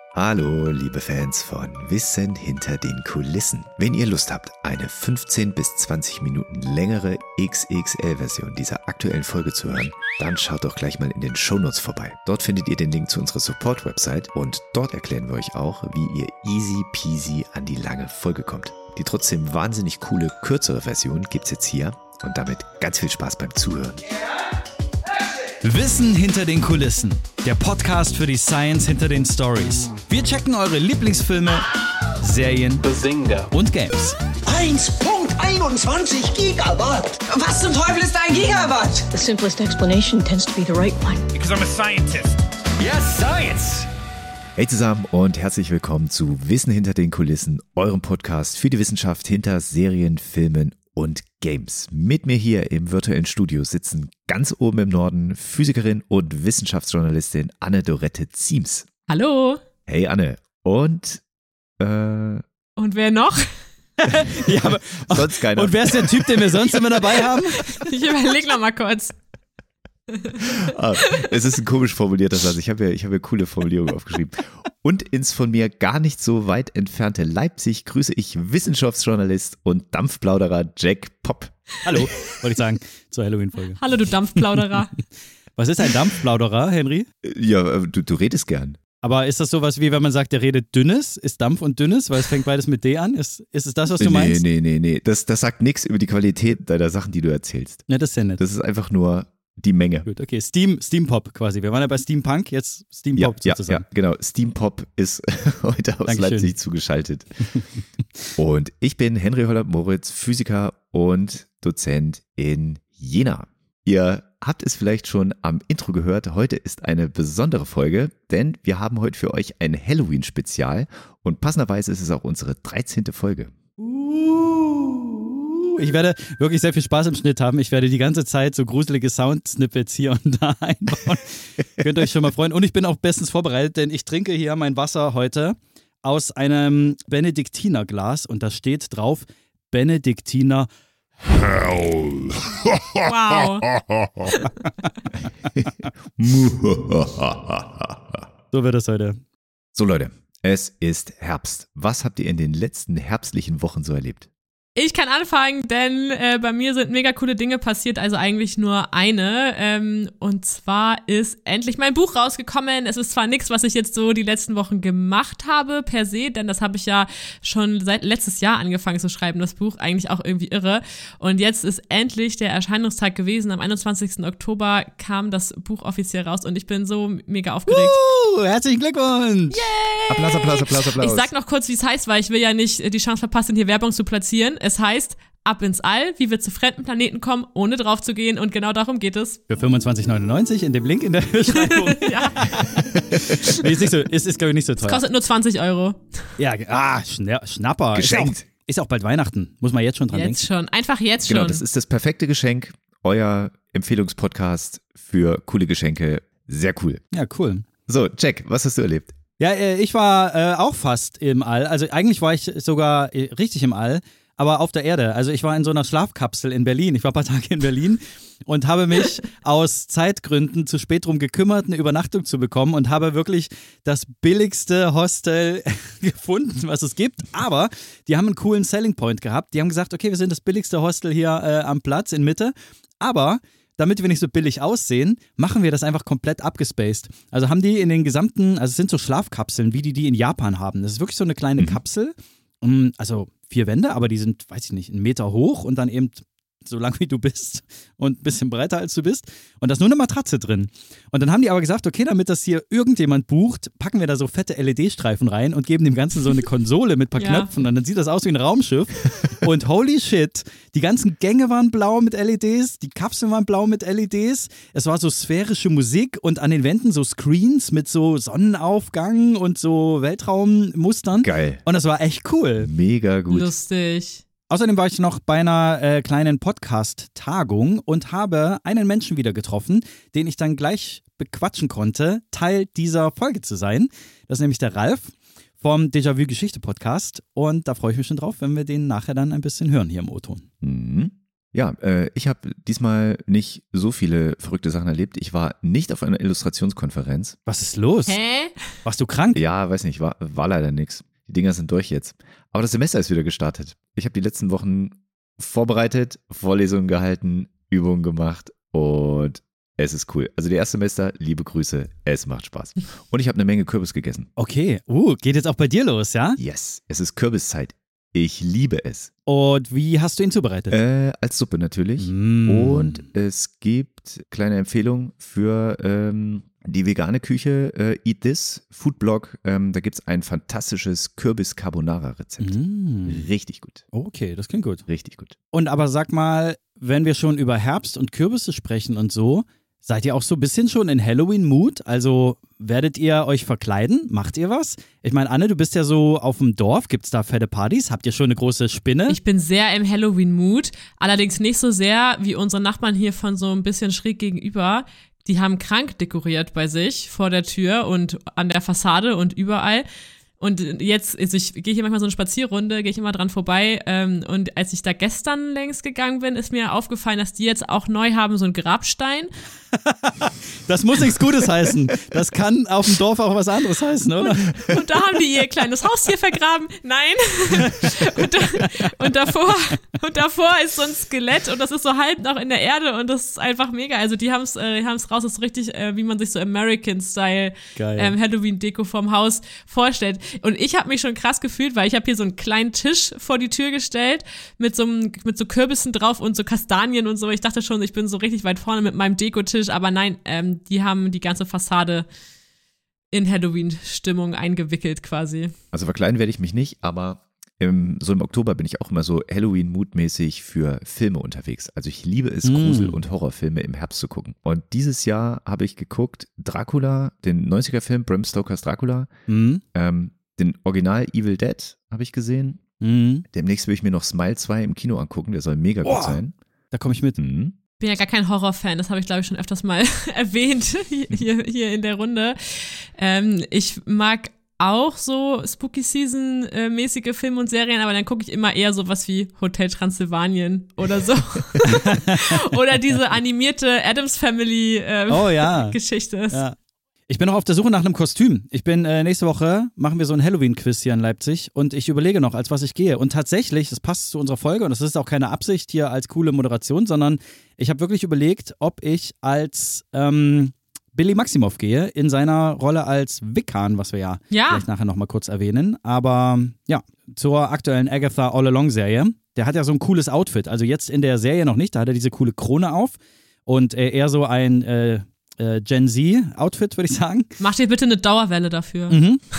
Hallo, liebe Fans von Wissen hinter den Kulissen. Wenn ihr Lust habt, eine 15 bis 20 Minuten längere XXL-Version dieser aktuellen Folge zu hören, dann schaut doch gleich mal in den Shownotes vorbei. Dort findet ihr den Link zu unserer Support-Website und dort erklären wir euch auch, wie ihr easy peasy an die lange Folge kommt. Die trotzdem wahnsinnig coole, kürzere Version gibt's jetzt hier und damit ganz viel Spaß beim Zuhören. Wissen hinter den Kulissen. Der Podcast für die Science hinter den Stories. Wir checken eure Lieblingsfilme, Serien und Games. 1.21 Gigawatt. Was zum Teufel ist ein Gigawatt? The simplest explanation tends to be the right one. Because I'm a scientist. Yes, Science! Hey zusammen und herzlich willkommen zu Wissen hinter den Kulissen, eurem Podcast für die Wissenschaft hinter Serien, Filmen und Games. Mit mir hier im virtuellen Studio sitzen ganz oben im Norden Physikerin und Wissenschaftsjournalistin Anne-Dorette Ziems. Hallo. Hey Anne. Und Und wer noch? Ja, aber, sonst keiner. Und wer ist der Typ, den wir sonst immer dabei haben? Ich überlege noch mal kurz. Es ist ein komisch formulierter Satz. Ich habe ja coole Formulierungen aufgeschrieben. Und ins von mir gar nicht so weit entfernte Leipzig grüße ich Wissenschaftsjournalist und Dampfplauderer Jack Popp. Hallo, wollte ich sagen, zur Halloween-Folge. Hallo, du Dampfplauderer. Was ist ein Dampfplauderer, Henry? Ja, du redest gern. Aber ist das sowas wie, wenn man sagt, der redet Dünnes? Ist Dampf und Dünnes? Weil es fängt beides mit D an? Ist es das, was du meinst? Nee. Das sagt nichts über die Qualität deiner Sachen, die du erzählst. Ne, das ist ja nett. Das ist einfach nur die Menge. Gut, okay. Steampop quasi. Wir waren ja bei Steampunk, jetzt Steampop sozusagen. Ja, genau. Steampop ist heute aus Dankeschön. Leipzig zugeschaltet. Und ich bin Henry Holland-Moritz, Physiker und Dozent in Jena. Ihr habt es vielleicht schon am Intro gehört, heute ist eine besondere Folge, denn wir haben heute für euch ein Halloween-Spezial und passenderweise ist es auch unsere 13. Folge. Ich werde wirklich sehr viel Spaß im Schnitt haben. Ich werde die ganze Zeit so gruselige Sound-Snippets hier und da einbauen. Könnt ihr euch schon mal freuen. Und ich bin auch bestens vorbereitet, denn ich trinke hier mein Wasser heute aus einem Benediktinerglas und da steht drauf Benediktiner Hell. Wow. So wird es heute. So Leute, es ist Herbst. Was habt ihr in den letzten herbstlichen Wochen so erlebt? Ich kann anfangen, denn bei mir sind mega coole Dinge passiert, also eigentlich nur eine. Und zwar ist endlich mein Buch rausgekommen. Es ist zwar nichts, was ich jetzt so die letzten Wochen gemacht habe per se, denn das habe ich ja schon seit letztes Jahr angefangen zu schreiben, das Buch. Eigentlich auch irgendwie irre. Und jetzt ist endlich der Erscheinungstag gewesen. Am 21. Oktober kam das Buch offiziell raus und ich bin so mega aufgeregt. Herzlichen Glückwunsch! Yay! Applaus. Ich sag noch kurz, wie es heißt, weil ich will ja nicht die Chance verpassen, hier Werbung zu platzieren. Es heißt Ab ins All, wie wir zu fremden Planeten kommen, ohne drauf zu gehen. Und genau darum geht es. Für 25,99 in dem Link in der Beschreibung. Ja. Nee, ist glaube ich nicht so teuer. Es kostet nur 20 €. Ja, Schnapper. Geschenkt. Ist auch bald Weihnachten. Muss man jetzt schon dran Jetzt denken. schon. Einfach jetzt schon. Genau, das ist das perfekte Geschenk. Euer Empfehlungspodcast für coole Geschenke. Sehr cool. Ja, cool. So, Jack, was hast du erlebt? Ja, ich war auch fast im All. Also eigentlich war ich sogar richtig im All, aber auf der Erde. Also ich war in so einer Schlafkapsel in Berlin. Ich war ein paar Tage in Berlin und habe mich aus Zeitgründen zu spät drum gekümmert, eine Übernachtung zu bekommen und habe wirklich das billigste Hostel gefunden, was es gibt. Aber die haben einen coolen Selling Point gehabt. Die haben gesagt, okay, wir sind das billigste Hostel hier am Platz in Mitte, aber damit wir nicht so billig aussehen, machen wir das einfach komplett abgespaced. Also haben die in den gesamten, also es sind so Schlafkapseln, wie die in Japan haben. Das ist wirklich so eine kleine Kapsel, also 4 Wände, aber die sind, weiß ich nicht, 1 Meter hoch und dann eben so lang wie du bist und ein bisschen breiter als du bist. Und da ist nur eine Matratze drin. Und dann haben die aber gesagt, okay, damit das hier irgendjemand bucht, packen wir da so fette LED-Streifen rein und geben dem Ganzen so eine Konsole mit ein paar Knöpfen. Und dann sieht das aus wie ein Raumschiff. Und holy shit, die ganzen Gänge waren blau mit LEDs, die Kapseln waren blau mit LEDs. Es war so sphärische Musik und an den Wänden so Screens mit so Sonnenaufgang und so Weltraummustern. Geil. Und das war echt cool. Mega gut. Lustig. Außerdem war ich noch bei einer kleinen Podcast-Tagung und habe einen Menschen wieder getroffen, den ich dann gleich bequatschen konnte, Teil dieser Folge zu sein. Das ist nämlich der Ralf vom Déjà-vu-Geschichte-Podcast und da freue ich mich schon drauf, wenn wir den nachher dann ein bisschen hören hier im O-Ton. Mhm. Ja, ich habe diesmal nicht so viele verrückte Sachen erlebt. Ich war nicht auf einer Illustrationskonferenz. Was ist los? Hä? Warst du krank? Ja, weiß nicht, war leider nix. Die Dinger sind durch jetzt. Aber das Semester ist wieder gestartet. Ich habe die letzten Wochen vorbereitet, Vorlesungen gehalten, Übungen gemacht und es ist cool. Also die Erstsemester, liebe Grüße, es macht Spaß. Und ich habe eine Menge Kürbis gegessen. Okay, geht jetzt auch bei dir los, ja? Yes, es ist Kürbiszeit. Ich liebe es. Und wie hast du ihn zubereitet? Als Suppe natürlich. Mm. Und es gibt kleine Empfehlung für die vegane Küche, Eat This, Foodblog. Da gibt es ein fantastisches Kürbis-Carbonara-Rezept. Richtig gut. Okay, das klingt gut. Richtig gut. Und aber sag mal, wenn wir schon über Herbst und Kürbisse sprechen und so, seid ihr auch so ein bisschen schon in Halloween-Mood? Also werdet ihr euch verkleiden? Macht ihr was? Ich meine, Anne, du bist ja so auf dem Dorf. Gibt's da fette Partys? Habt ihr schon eine große Spinne? Ich bin sehr im Halloween-Mood, allerdings nicht so sehr wie unsere Nachbarn hier von so ein bisschen schräg gegenüber. Die haben krank dekoriert bei sich vor der Tür und an der Fassade und überall. Und jetzt, also ich gehe hier manchmal so eine Spazierrunde, gehe ich immer dran vorbei. Und als ich da gestern längs gegangen bin, ist mir aufgefallen, dass die jetzt auch neu haben, so einen Grabstein. Das muss nichts Gutes heißen. Das kann auf dem Dorf auch was anderes heißen, oder? Und da haben die ihr kleines Haustier vergraben. Nein. Und davor ist so ein Skelett und das ist so halb noch in der Erde und das ist einfach mega. Also die haben's raus, das ist richtig, wie man sich so American-Style Halloween-Deko vom Haus vorstellt. Und ich habe mich schon krass gefühlt, weil ich habe hier so einen kleinen Tisch vor die Tür gestellt mit so Kürbissen drauf und so Kastanien und so. Ich dachte schon, ich bin so richtig weit vorne mit meinem Dekotisch, aber nein, die haben die ganze Fassade in Halloween-Stimmung eingewickelt quasi. Also verkleiden werde ich mich nicht, aber im Oktober bin ich auch immer so Halloween-Mood-mäßig für Filme unterwegs. Also ich liebe es, Grusel- und Horrorfilme im Herbst zu gucken. Und dieses Jahr habe ich geguckt Dracula, den 90er-Film Bram Stokers Dracula, den Original Evil Dead habe ich gesehen. Demnächst will ich mir noch Smile 2 im Kino angucken, der soll mega gut sein. Da komme ich mit. Ich bin ja gar kein Horrorfan, das habe ich glaube ich schon öfters mal erwähnt hier in der Runde. Ich mag auch so Spooky Season mäßige Filme und Serien, aber dann gucke ich immer eher sowas wie Hotel Transsilvanien oder so. Oder diese animierte Addams Family Geschichte. Ja. Ich bin noch auf der Suche nach einem Kostüm. Ich bin nächste Woche, machen wir so ein Halloween-Quiz hier in Leipzig und ich überlege noch, als was ich gehe. Und tatsächlich, das passt zu unserer Folge und das ist auch keine Absicht hier als coole Moderation, sondern ich habe wirklich überlegt, ob ich als Billy Maximoff gehe, in seiner Rolle als Wiccan, was wir ja vielleicht nachher nochmal kurz erwähnen. Aber ja, zur aktuellen Agatha All-Along-Serie. Der hat ja so ein cooles Outfit. Also jetzt in der Serie noch nicht, da hat er diese coole Krone auf und eher so ein Gen Z-Outfit, würde ich sagen. Mach dir bitte eine Dauerwelle dafür.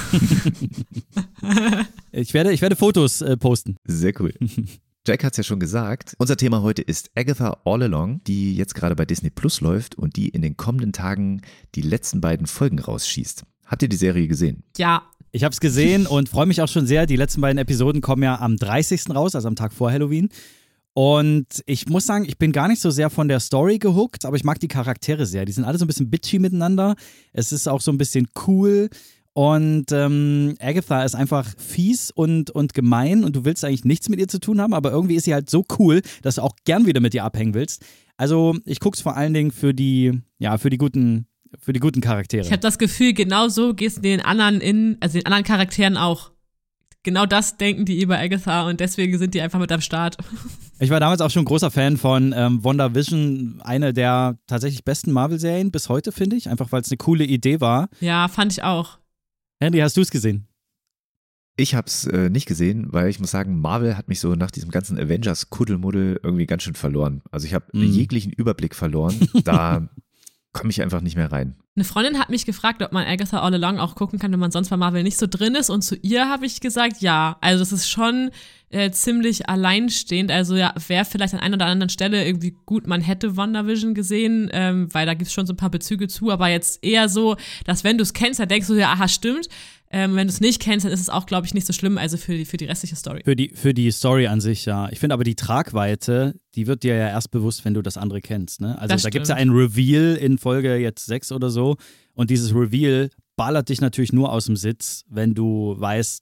Ich werde Fotos posten. Sehr cool. Jack hat es ja schon gesagt. Unser Thema heute ist Agatha All Along, die jetzt gerade bei Disney Plus läuft und die in den kommenden Tagen die letzten beiden Folgen rausschießt. Habt ihr die Serie gesehen? Ja. Ich habe es gesehen und freue mich auch schon sehr. Die letzten beiden Episoden kommen ja am 30. raus, also am Tag vor Halloween. Und ich muss sagen, ich bin gar nicht so sehr von der Story gehuckt, aber ich mag die Charaktere sehr. Die sind alle so ein bisschen bitchy miteinander. Es ist auch so ein bisschen cool. Und Agatha ist einfach fies und gemein und du willst eigentlich nichts mit ihr zu tun haben, aber irgendwie ist sie halt so cool, dass du auch gern wieder mit ihr abhängen willst. Also ich guck's vor allen Dingen für die guten Charaktere. Ich habe das Gefühl, genau so gehst du den anderen Charakteren auch. Genau das denken die über Agatha und deswegen sind die einfach mit am Start. Ich war damals auch schon großer Fan von WandaVision, eine der tatsächlich besten Marvel-Serien bis heute, finde ich, einfach weil es eine coole Idee war. Ja, fand ich auch. Henry, hast du es gesehen? Ich habe es nicht gesehen, weil ich muss sagen, Marvel hat mich so nach diesem ganzen Avengers-Kuddelmuddel irgendwie ganz schön verloren. Also ich habe jeglichen Überblick verloren. Da komme ich einfach nicht mehr rein. Eine Freundin hat mich gefragt, ob man Agatha All Along auch gucken kann, wenn man sonst bei Marvel nicht so drin ist. Und zu ihr habe ich gesagt, ja. Also das ist schon ziemlich alleinstehend. Also ja, wäre vielleicht an einer oder anderen Stelle irgendwie gut, man hätte WandaVision gesehen, weil da gibt es schon so ein paar Bezüge zu. Aber jetzt eher so, dass wenn du es kennst, dann denkst du ja, aha, stimmt. Wenn du es nicht kennst, dann ist es auch, glaube ich, nicht so schlimm, also für die restliche Story. Für die Story an sich, ja. Ich finde aber die Tragweite, die wird dir ja erst bewusst, wenn du das andere kennst, ne? Also da gibt es ja ein Reveal in Folge jetzt 6 oder so und dieses Reveal ballert dich natürlich nur aus dem Sitz, wenn du weißt,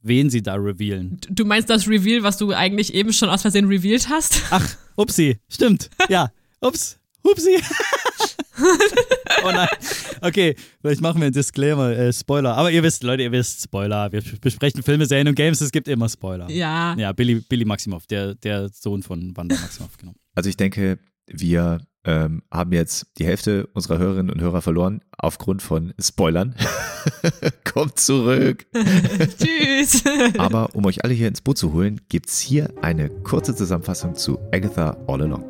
wen sie da revealen. Du meinst das Reveal, was du eigentlich eben schon aus Versehen revealed hast? Ach, upsi, stimmt. Ja, upsi. Oh nein. Okay, vielleicht machen wir einen Disclaimer, Spoiler. Aber ihr wisst, Spoiler. Wir besprechen Filme, Serien und Games, es gibt immer Spoiler. Ja. Ja, Billy Maximoff, der Sohn von Wanda Maximoff, genau. Also ich denke, wir haben jetzt die Hälfte unserer Hörerinnen und Hörer verloren aufgrund von Spoilern. Kommt zurück. Tschüss. Aber um euch alle hier ins Boot zu holen, gibt's hier eine kurze Zusammenfassung zu Agatha All Along.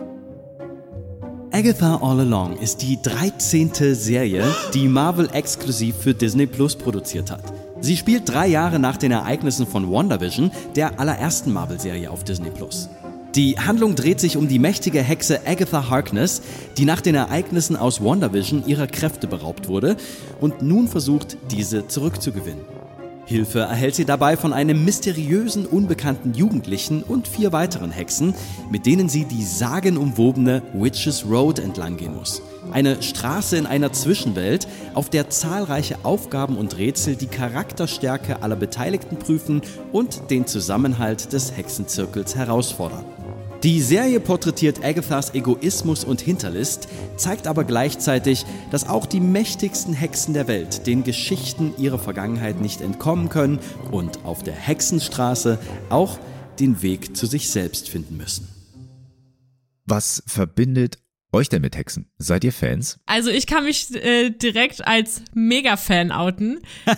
Agatha All Along ist die 13. Serie, die Marvel exklusiv für Disney Plus produziert hat. Sie spielt 3 Jahre nach den Ereignissen von WandaVision, der allerersten Marvel-Serie auf Disney Plus. Die Handlung dreht sich um die mächtige Hexe Agatha Harkness, die nach den Ereignissen aus WandaVision ihrer Kräfte beraubt wurde und nun versucht, diese zurückzugewinnen. Hilfe erhält sie dabei von einem mysteriösen, unbekannten Jugendlichen und 4 weiteren Hexen, mit denen sie die sagenumwobene Witches Road entlang gehen muss. Eine Straße in einer Zwischenwelt, auf der zahlreiche Aufgaben und Rätsel die Charakterstärke aller Beteiligten prüfen und den Zusammenhalt des Hexenzirkels herausfordern. Die Serie porträtiert Agathas Egoismus und Hinterlist, zeigt aber gleichzeitig, dass auch die mächtigsten Hexen der Welt den Geschichten ihrer Vergangenheit nicht entkommen können und auf der Hexenstraße auch den Weg zu sich selbst finden müssen. Was verbindet euch denn mit Hexen? Seid ihr Fans? Also ich kann mich direkt als Mega-Fan outen.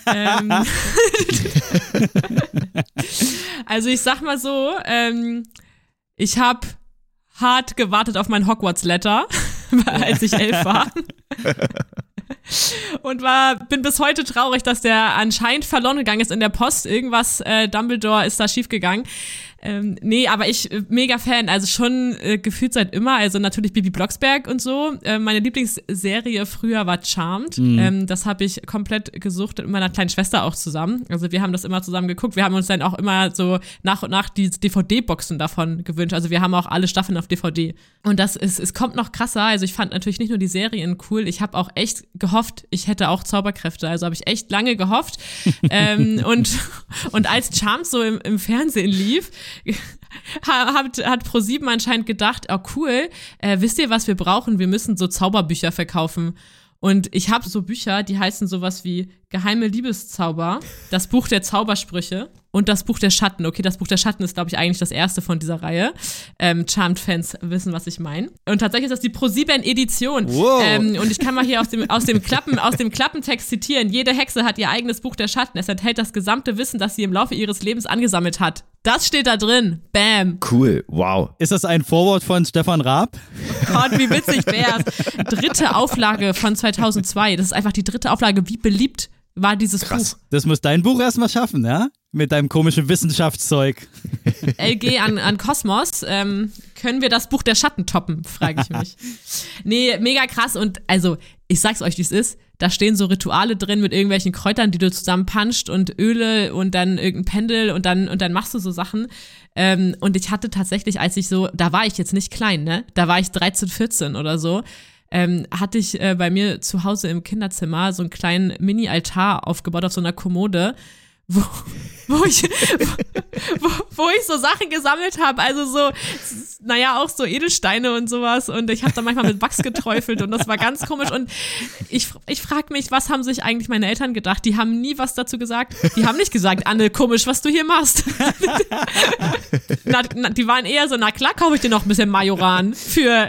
Also ich sag mal so, ich habe hart gewartet auf mein Hogwarts-Letter, als ich 11 war. Und bin bis heute traurig, dass der anscheinend verloren gegangen ist in der Post. Irgendwas, Dumbledore ist da schiefgegangen. Nee, aber ich, mega Fan, also schon gefühlt seit immer, also natürlich Bibi Blocksberg und so. Meine Lieblingsserie früher war Charmed. Das habe ich komplett gesucht mit meiner kleinen Schwester auch zusammen. Also wir haben das immer zusammen geguckt. Wir haben uns dann auch immer so nach und nach die DVD-Boxen davon gewünscht. Also wir haben auch alle Staffeln auf DVD. Und es kommt noch krasser. Also ich fand natürlich nicht nur die Serien cool, ich habe auch echt gehofft, ich hätte auch Zauberkräfte. Also habe ich echt lange gehofft. Und als Charmed so im Fernsehen lief, hat ProSieben anscheinend gedacht, oh cool, wisst ihr, was wir brauchen? Wir müssen so Zauberbücher verkaufen. Und ich habe so Bücher, die heißen sowas wie Geheime Liebeszauber, das Buch der Zaubersprüche und das Buch der Schatten. Okay, das Buch der Schatten ist, glaube ich, eigentlich das erste von dieser Reihe. Charmed-Fans wissen, was ich meine. Und tatsächlich ist das die ProSieben-Edition. Wow. Und ich kann mal hier aus dem Klappentext zitieren. Jede Hexe hat ihr eigenes Buch der Schatten. Es enthält das gesamte Wissen, das sie im Laufe ihres Lebens angesammelt hat. Das steht da drin. Bam. Cool, wow. Ist das ein Vorwort von Stefan Raab? Gott, wie witzig wär's. 3. Auflage von 2002. Das ist einfach die 3. Auflage. Wie beliebt war dieses Krass. Buch? Das muss dein Buch erstmal schaffen, ja? Mit deinem komischen Wissenschaftszeug. LG an Kosmos. Können wir das Buch der Schatten toppen, frage ich mich. Nee, mega krass. Und also, ich sag's euch, wie es ist. Da stehen so Rituale drin mit irgendwelchen Kräutern, die du zusammen punchst und Öle und dann irgendein Pendel und dann machst du so Sachen. Und ich hatte tatsächlich, da war ich jetzt nicht klein, ne? Da war ich 13, 14 oder so. Hatte ich bei mir zu Hause im Kinderzimmer so einen kleinen Mini-Altar aufgebaut auf so einer Kommode, wo ich so Sachen gesammelt habe, also so, naja, auch so Edelsteine und sowas, und ich habe da manchmal mit Wachs geträufelt und das war ganz komisch und ich frage mich, was haben sich eigentlich meine Eltern gedacht? Die haben nie was dazu gesagt. Die haben nicht gesagt, Anne, komisch, was du hier machst. Die waren eher so, na klar, kaufe ich dir noch ein bisschen Majoran für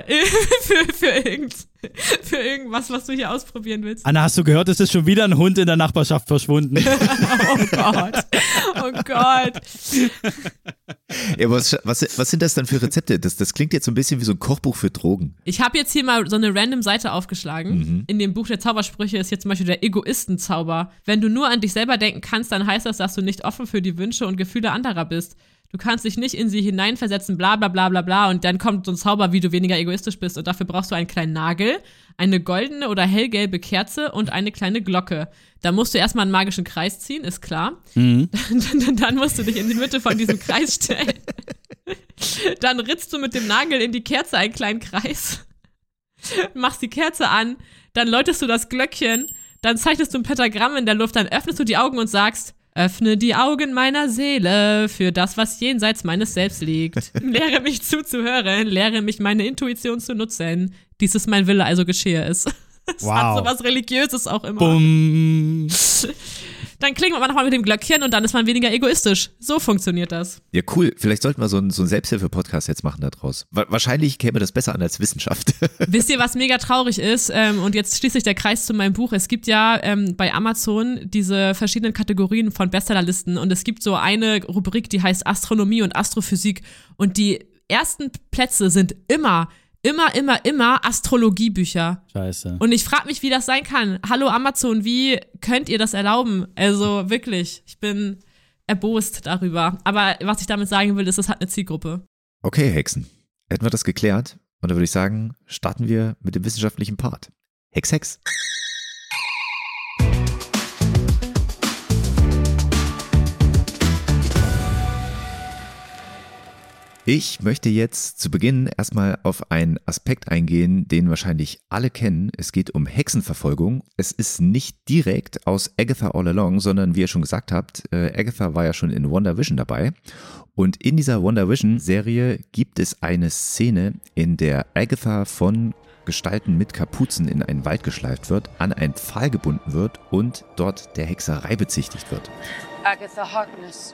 irgendwas, was du hier ausprobieren willst. Anna, hast du gehört, es ist schon wieder ein Hund in der Nachbarschaft verschwunden? Oh Gott. Oh Gott. Ja, was sind das dann für Rezepte? Das klingt jetzt so ein bisschen wie so ein Kochbuch für Drogen. Ich habe jetzt hier mal so eine random Seite aufgeschlagen. In dem Buch der Zaubersprüche ist jetzt zum Beispiel der Egoistenzauber. Wenn du nur an dich selber denken kannst, dann heißt das, dass du nicht offen für die Wünsche und Gefühle anderer bist. Du kannst dich nicht in sie hineinversetzen, bla bla bla bla bla, und dann kommt so ein Zauber, wie du weniger egoistisch bist, und dafür brauchst du einen kleinen Nagel, eine goldene oder hellgelbe Kerze und eine kleine Glocke. Da musst du erstmal einen magischen Kreis ziehen, ist klar. Dann musst du dich in die Mitte von diesem Kreis stellen. Dann ritzt du mit dem Nagel in die Kerze einen kleinen Kreis, machst die Kerze an, dann läutest du das Glöckchen, dann zeichnest du ein Pentagramm in der Luft, dann öffnest du die Augen und sagst: Öffne die Augen meiner Seele für das, was jenseits meines Selbst liegt. Lehre mich zuzuhören, lehre mich meine Intuition zu nutzen. Dies ist mein Wille, also geschehe es. Das hat so was Religiöses auch immer. Bumm. Dann klingelt man nochmal mit dem Glöckchen und dann ist man weniger egoistisch. So funktioniert das. Ja, cool. Vielleicht sollten wir so einen Selbsthilfe-Podcast jetzt machen da draus. Wahrscheinlich käme das besser an als Wissenschaft. Wisst ihr, was mega traurig ist? Und jetzt schließt sich der Kreis zu meinem Buch. Es gibt ja bei Amazon diese verschiedenen Kategorien von Bestsellerlisten und es gibt so eine Rubrik, die heißt Astronomie und Astrophysik und die ersten Plätze sind immer Astrologiebücher. Scheiße. Und ich frage mich, wie das sein kann. Hallo Amazon, wie könnt ihr das erlauben? Also wirklich, ich bin erbost darüber. Aber was ich damit sagen will, ist, es hat eine Zielgruppe. Okay, Hexen. Hätten wir das geklärt? Und dann würde ich sagen, starten wir mit dem wissenschaftlichen Part. Hex, Hex. Ich möchte jetzt zu Beginn erstmal auf einen Aspekt eingehen, den wahrscheinlich alle kennen. Es geht um Hexenverfolgung. Es ist nicht direkt aus Agatha All Along, sondern wie ihr schon gesagt habt, Agatha war ja schon in WandaVision dabei. Und in dieser WandaVision-Serie gibt es eine Szene, in der Agatha von Gestalten mit Kapuzen in einen Wald geschleift wird, an einen Pfahl gebunden wird und dort der Hexerei bezichtigt wird. Agatha Harkness.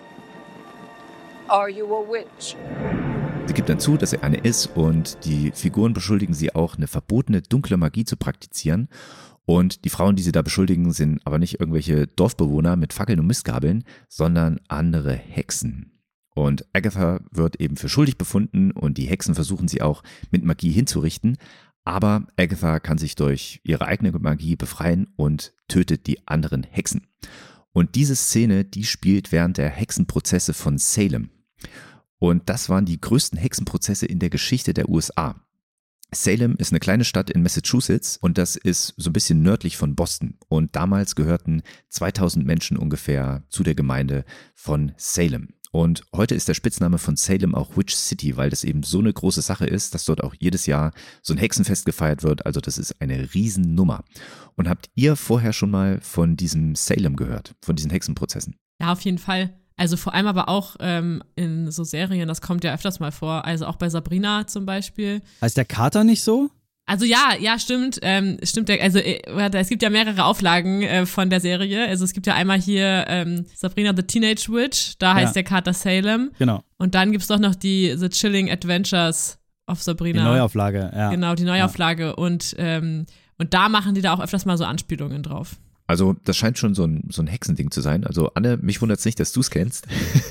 Are you a witch? Sie gibt dann zu, dass sie eine ist und die Figuren beschuldigen sie auch, eine verbotene dunkle Magie zu praktizieren. Und die Frauen, die sie da beschuldigen, sind aber nicht irgendwelche Dorfbewohner mit Fackeln und Mistgabeln, sondern andere Hexen. Und Agatha wird eben für schuldig befunden und die Hexen versuchen sie auch mit Magie hinzurichten. Aber Agatha kann sich durch ihre eigene Magie befreien und tötet die anderen Hexen. Und diese Szene, die spielt während der Hexenprozesse von Salem. Und das waren die größten Hexenprozesse in der Geschichte der USA. Salem ist eine kleine Stadt in Massachusetts und das ist so ein bisschen nördlich von Boston. Und damals gehörten 2000 Menschen ungefähr zu der Gemeinde von Salem. Und heute ist der Spitzname von Salem auch Witch City, weil das eben so eine große Sache ist, dass dort auch jedes Jahr so ein Hexenfest gefeiert wird. Also das ist eine Riesennummer. Und habt ihr vorher schon mal von diesem Salem gehört, von diesen Hexenprozessen? Ja, auf jeden Fall. Also vor allem aber auch in so Serien, das kommt ja öfters mal vor. Also auch bei Sabrina zum Beispiel. Heißt der Kater nicht so? Also ja, stimmt. Stimmt. Also es gibt ja mehrere Auflagen von der Serie. Also es gibt ja einmal hier Sabrina the Teenage Witch, da heißt der Kater Salem. Genau. Und dann gibt es doch noch die The Chilling Adventures of Sabrina. Die Neuauflage, ja. Genau, die Neuauflage. Ja. Und da machen die da auch öfters mal so Anspielungen drauf. Also das scheint schon so ein Hexending zu sein. Also Anne, mich wundert es nicht, dass du es kennst.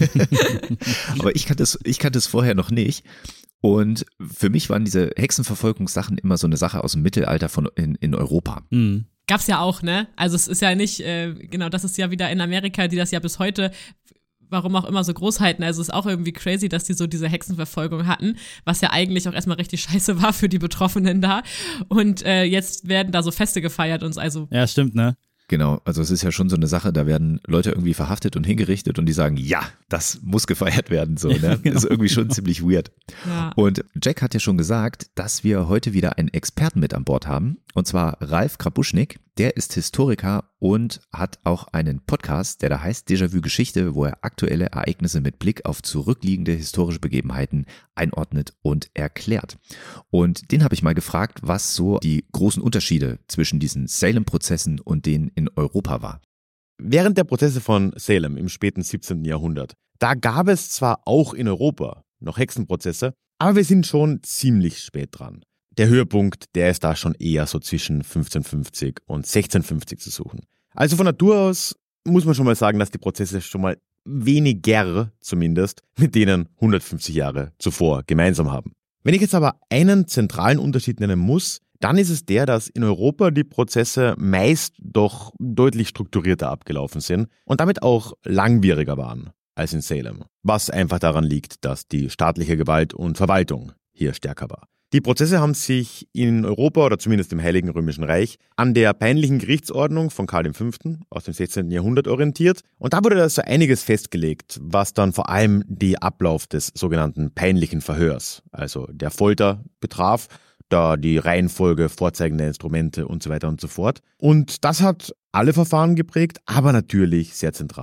Aber ich kannte es vorher noch nicht. Und für mich waren diese Hexenverfolgungssachen immer so eine Sache aus dem Mittelalter in Europa. Mhm. Gab's ja auch, ne? Also es ist ja nicht, genau, das ist ja wieder in Amerika, die das ja bis heute, warum auch immer, so groß halten. Also es ist auch irgendwie crazy, dass die so diese Hexenverfolgung hatten, was ja eigentlich auch erstmal richtig scheiße war für die Betroffenen da. Und jetzt werden da so Feste gefeiert und also. Ja, stimmt, ne? Genau, also es ist ja schon so eine Sache, da werden Leute irgendwie verhaftet und hingerichtet und die sagen, ja, das muss gefeiert werden, so, ne? Genau. Das ist irgendwie schon ziemlich weird. Ja. Und Jack hat ja schon gesagt, dass wir heute wieder einen Experten mit an Bord haben, und zwar Ralf Krabuschnik. Der ist Historiker und hat auch einen Podcast, der da heißt Déjà-vu Geschichte, wo er aktuelle Ereignisse mit Blick auf zurückliegende historische Begebenheiten einordnet und erklärt. Und den habe ich mal gefragt, was so die großen Unterschiede zwischen diesen Salem-Prozessen und denen in Europa war. Während der Prozesse von Salem im späten 17. Jahrhundert, da gab es zwar auch in Europa noch Hexenprozesse, aber wir sind schon ziemlich spät dran. Der Höhepunkt, der ist da schon eher so zwischen 1550 und 1650 zu suchen. Also von Natur aus muss man schon mal sagen, dass die Prozesse schon mal weniger zumindest mit denen 150 Jahre zuvor gemeinsam haben. Wenn ich jetzt aber einen zentralen Unterschied nennen muss, dann ist es der, dass in Europa die Prozesse meist doch deutlich strukturierter abgelaufen sind und damit auch langwieriger waren als in Salem. Was einfach daran liegt, dass die staatliche Gewalt und Verwaltung hier stärker war. Die Prozesse haben sich in Europa oder zumindest im Heiligen Römischen Reich an der peinlichen Gerichtsordnung von Karl V. aus dem 16. Jahrhundert orientiert. Und da wurde da so einiges festgelegt, was dann vor allem den Ablauf des sogenannten peinlichen Verhörs, also der Folter, betraf, da die Reihenfolge vorzeigender Instrumente und so weiter und so fort. Und das hat alle Verfahren geprägt, aber natürlich sehr zentral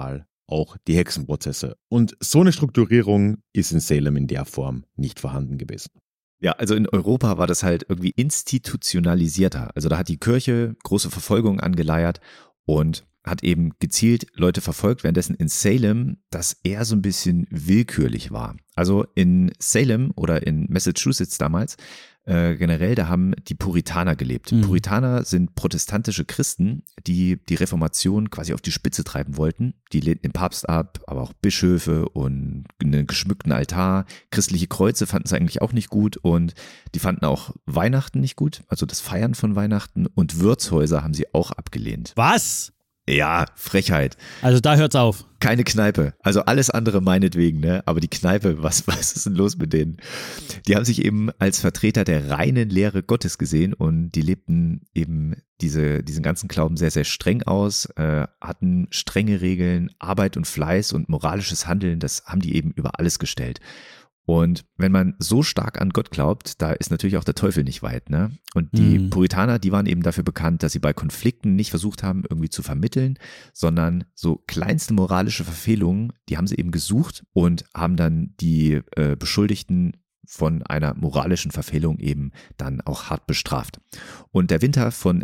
auch die Hexenprozesse. Und so eine Strukturierung ist in Salem in der Form nicht vorhanden gewesen. Ja, also in Europa war das halt irgendwie institutionalisierter. Also da hat die Kirche große Verfolgung angeleiert und hat eben gezielt Leute verfolgt, währenddessen in Salem das eher so ein bisschen willkürlich war. Also in Salem oder in Massachusetts damals generell, da haben die Puritaner gelebt. Puritaner sind protestantische Christen, die die Reformation quasi auf die Spitze treiben wollten. Die lehnten den Papst ab, aber auch Bischöfe und einen geschmückten Altar. Christliche Kreuze fanden sie eigentlich auch nicht gut und die fanden auch Weihnachten nicht gut, also das Feiern von Weihnachten, und Wirtshäuser haben sie auch abgelehnt. Was? Ja, Frechheit. Also da hört's auf. Keine Kneipe. Also alles andere meinetwegen, ne? Aber die Kneipe, was ist denn los mit denen? Die haben sich eben als Vertreter der reinen Lehre Gottes gesehen und die lebten eben diesen ganzen Glauben sehr, sehr streng aus, hatten strenge Regeln, Arbeit und Fleiß und moralisches Handeln, das haben die eben über alles gestellt. Und wenn man so stark an Gott glaubt, da ist natürlich auch der Teufel nicht weit, ne? Und die Puritaner, die waren eben dafür bekannt, dass sie bei Konflikten nicht versucht haben, irgendwie zu vermitteln, sondern so kleinste moralische Verfehlungen, die haben sie eben gesucht und haben dann die Beschuldigten von einer moralischen Verfehlung eben dann auch hart bestraft. Und der Winter von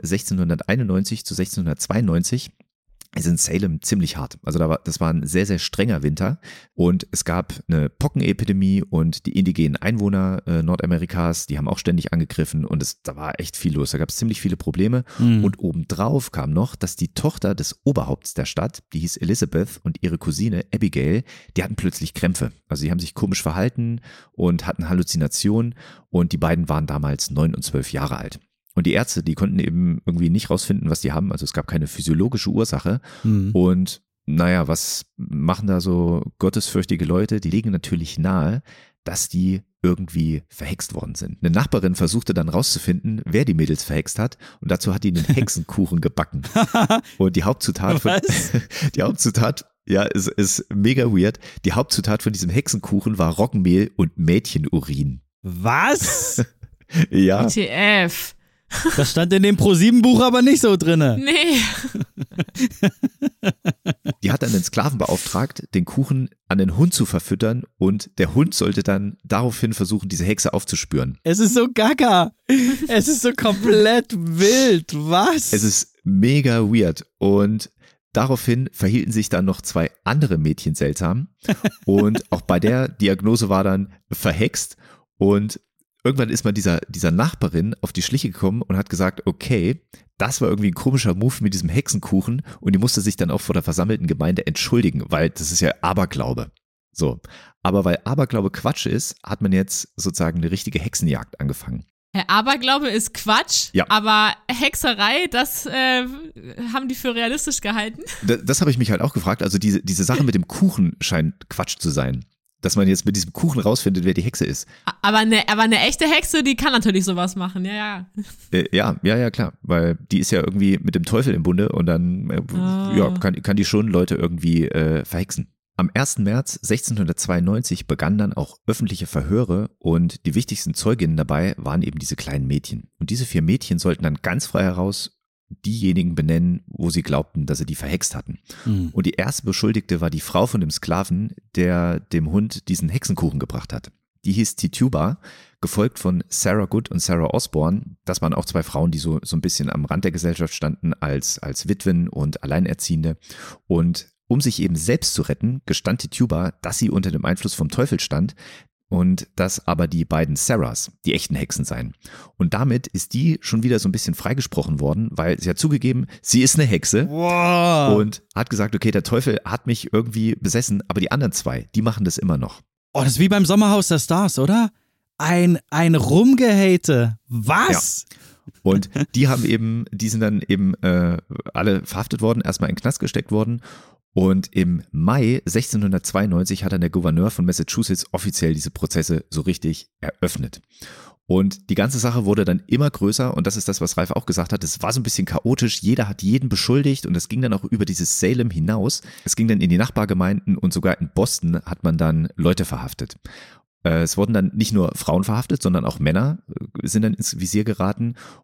1691 zu 1692 ist in Salem ziemlich hart. Also das war ein sehr, sehr strenger Winter und es gab eine Pockenepidemie und die indigenen Einwohner Nordamerikas, die haben auch ständig angegriffen und da war echt viel los. Da gab es ziemlich viele Probleme und obendrauf kam noch, dass die Tochter des Oberhaupts der Stadt, die hieß Elizabeth, und ihre Cousine Abigail, die hatten plötzlich Krämpfe. Also die haben sich komisch verhalten und hatten Halluzinationen und die beiden waren damals 9 und 12 Jahre alt. Und die Ärzte, die konnten eben irgendwie nicht rausfinden, was die haben. Also es gab keine physiologische Ursache. Und naja, was machen da so gottesfürchtige Leute? Die legen natürlich nahe, dass die irgendwie verhext worden sind. Eine Nachbarin versuchte dann rauszufinden, wer die Mädels verhext hat. Und dazu hat die einen Hexenkuchen gebacken. Und die Hauptzutat ja, ist mega weird. Die Hauptzutat von diesem Hexenkuchen war Roggenmehl und Mädchenurin. Was? Ja. WTF. Das stand in dem Pro7-Buch aber nicht so drinne. Nee. Die hat dann den Sklaven beauftragt, den Kuchen an den Hund zu verfüttern und der Hund sollte dann daraufhin versuchen, diese Hexe aufzuspüren. Es ist so gaga. Es ist so komplett wild. Was? Es ist mega weird und daraufhin verhielten sich dann noch 2 andere Mädchen seltsam und auch bei der Diagnose war dann verhext und irgendwann ist man dieser Nachbarin auf die Schliche gekommen und hat gesagt, okay, das war irgendwie ein komischer Move mit diesem Hexenkuchen und die musste sich dann auch vor der versammelten Gemeinde entschuldigen, weil das ist ja Aberglaube. So, aber weil Aberglaube Quatsch ist, hat man jetzt sozusagen eine richtige Hexenjagd angefangen. Aberglaube ist Quatsch, ja. Aber Hexerei, das haben die für realistisch gehalten. Das habe ich mich halt auch gefragt, also diese Sache mit dem Kuchen scheint Quatsch zu sein. Dass man jetzt mit diesem Kuchen rausfindet, wer die Hexe ist. Aber eine echte Hexe, die kann natürlich sowas machen, ja. Ja, klar, weil die ist ja irgendwie mit dem Teufel im Bunde und dann kann die schon Leute irgendwie verhexen. Am 1. März 1692 begannen dann auch öffentliche Verhöre und die wichtigsten Zeuginnen dabei waren eben diese kleinen Mädchen. Und diese 4 Mädchen sollten dann ganz frei heraus diejenigen benennen, wo sie glaubten, dass sie die verhext hatten. Und die erste Beschuldigte war die Frau von dem Sklaven, der dem Hund diesen Hexenkuchen gebracht hat. Die hieß Tituba, gefolgt von Sarah Good und Sarah Osborne. Das waren auch 2 Frauen, die so ein bisschen am Rand der Gesellschaft standen als Witwen und Alleinerziehende. Und um sich eben selbst zu retten, gestand Tituba, dass sie unter dem Einfluss vom Teufel stand, und dass aber die beiden Sarahs die echten Hexen seien. Und damit ist die schon wieder so ein bisschen freigesprochen worden, weil sie hat zugegeben, sie ist eine Hexe. Wow. Und hat gesagt, okay, der Teufel hat mich irgendwie besessen, aber die anderen 2, die machen das immer noch. Oh, das ist wie beim Sommerhaus der Stars, oder? Ein Rumgehate. Was? Ja. Und die sind dann eben alle verhaftet worden, erstmal in den Knast gesteckt worden. Und im Mai 1692 hat dann der Gouverneur von Massachusetts offiziell diese Prozesse so richtig eröffnet. Und die ganze Sache wurde dann immer größer und das ist das, was Ralf auch gesagt hat. Es war so ein bisschen chaotisch, jeder hat jeden beschuldigt und es ging dann auch über dieses Salem hinaus. Es ging dann in die Nachbargemeinden und sogar in Boston hat man dann Leute verhaftet. Es wurden dann nicht nur Frauen verhaftet, sondern auch Männer sind dann ins Visier geraten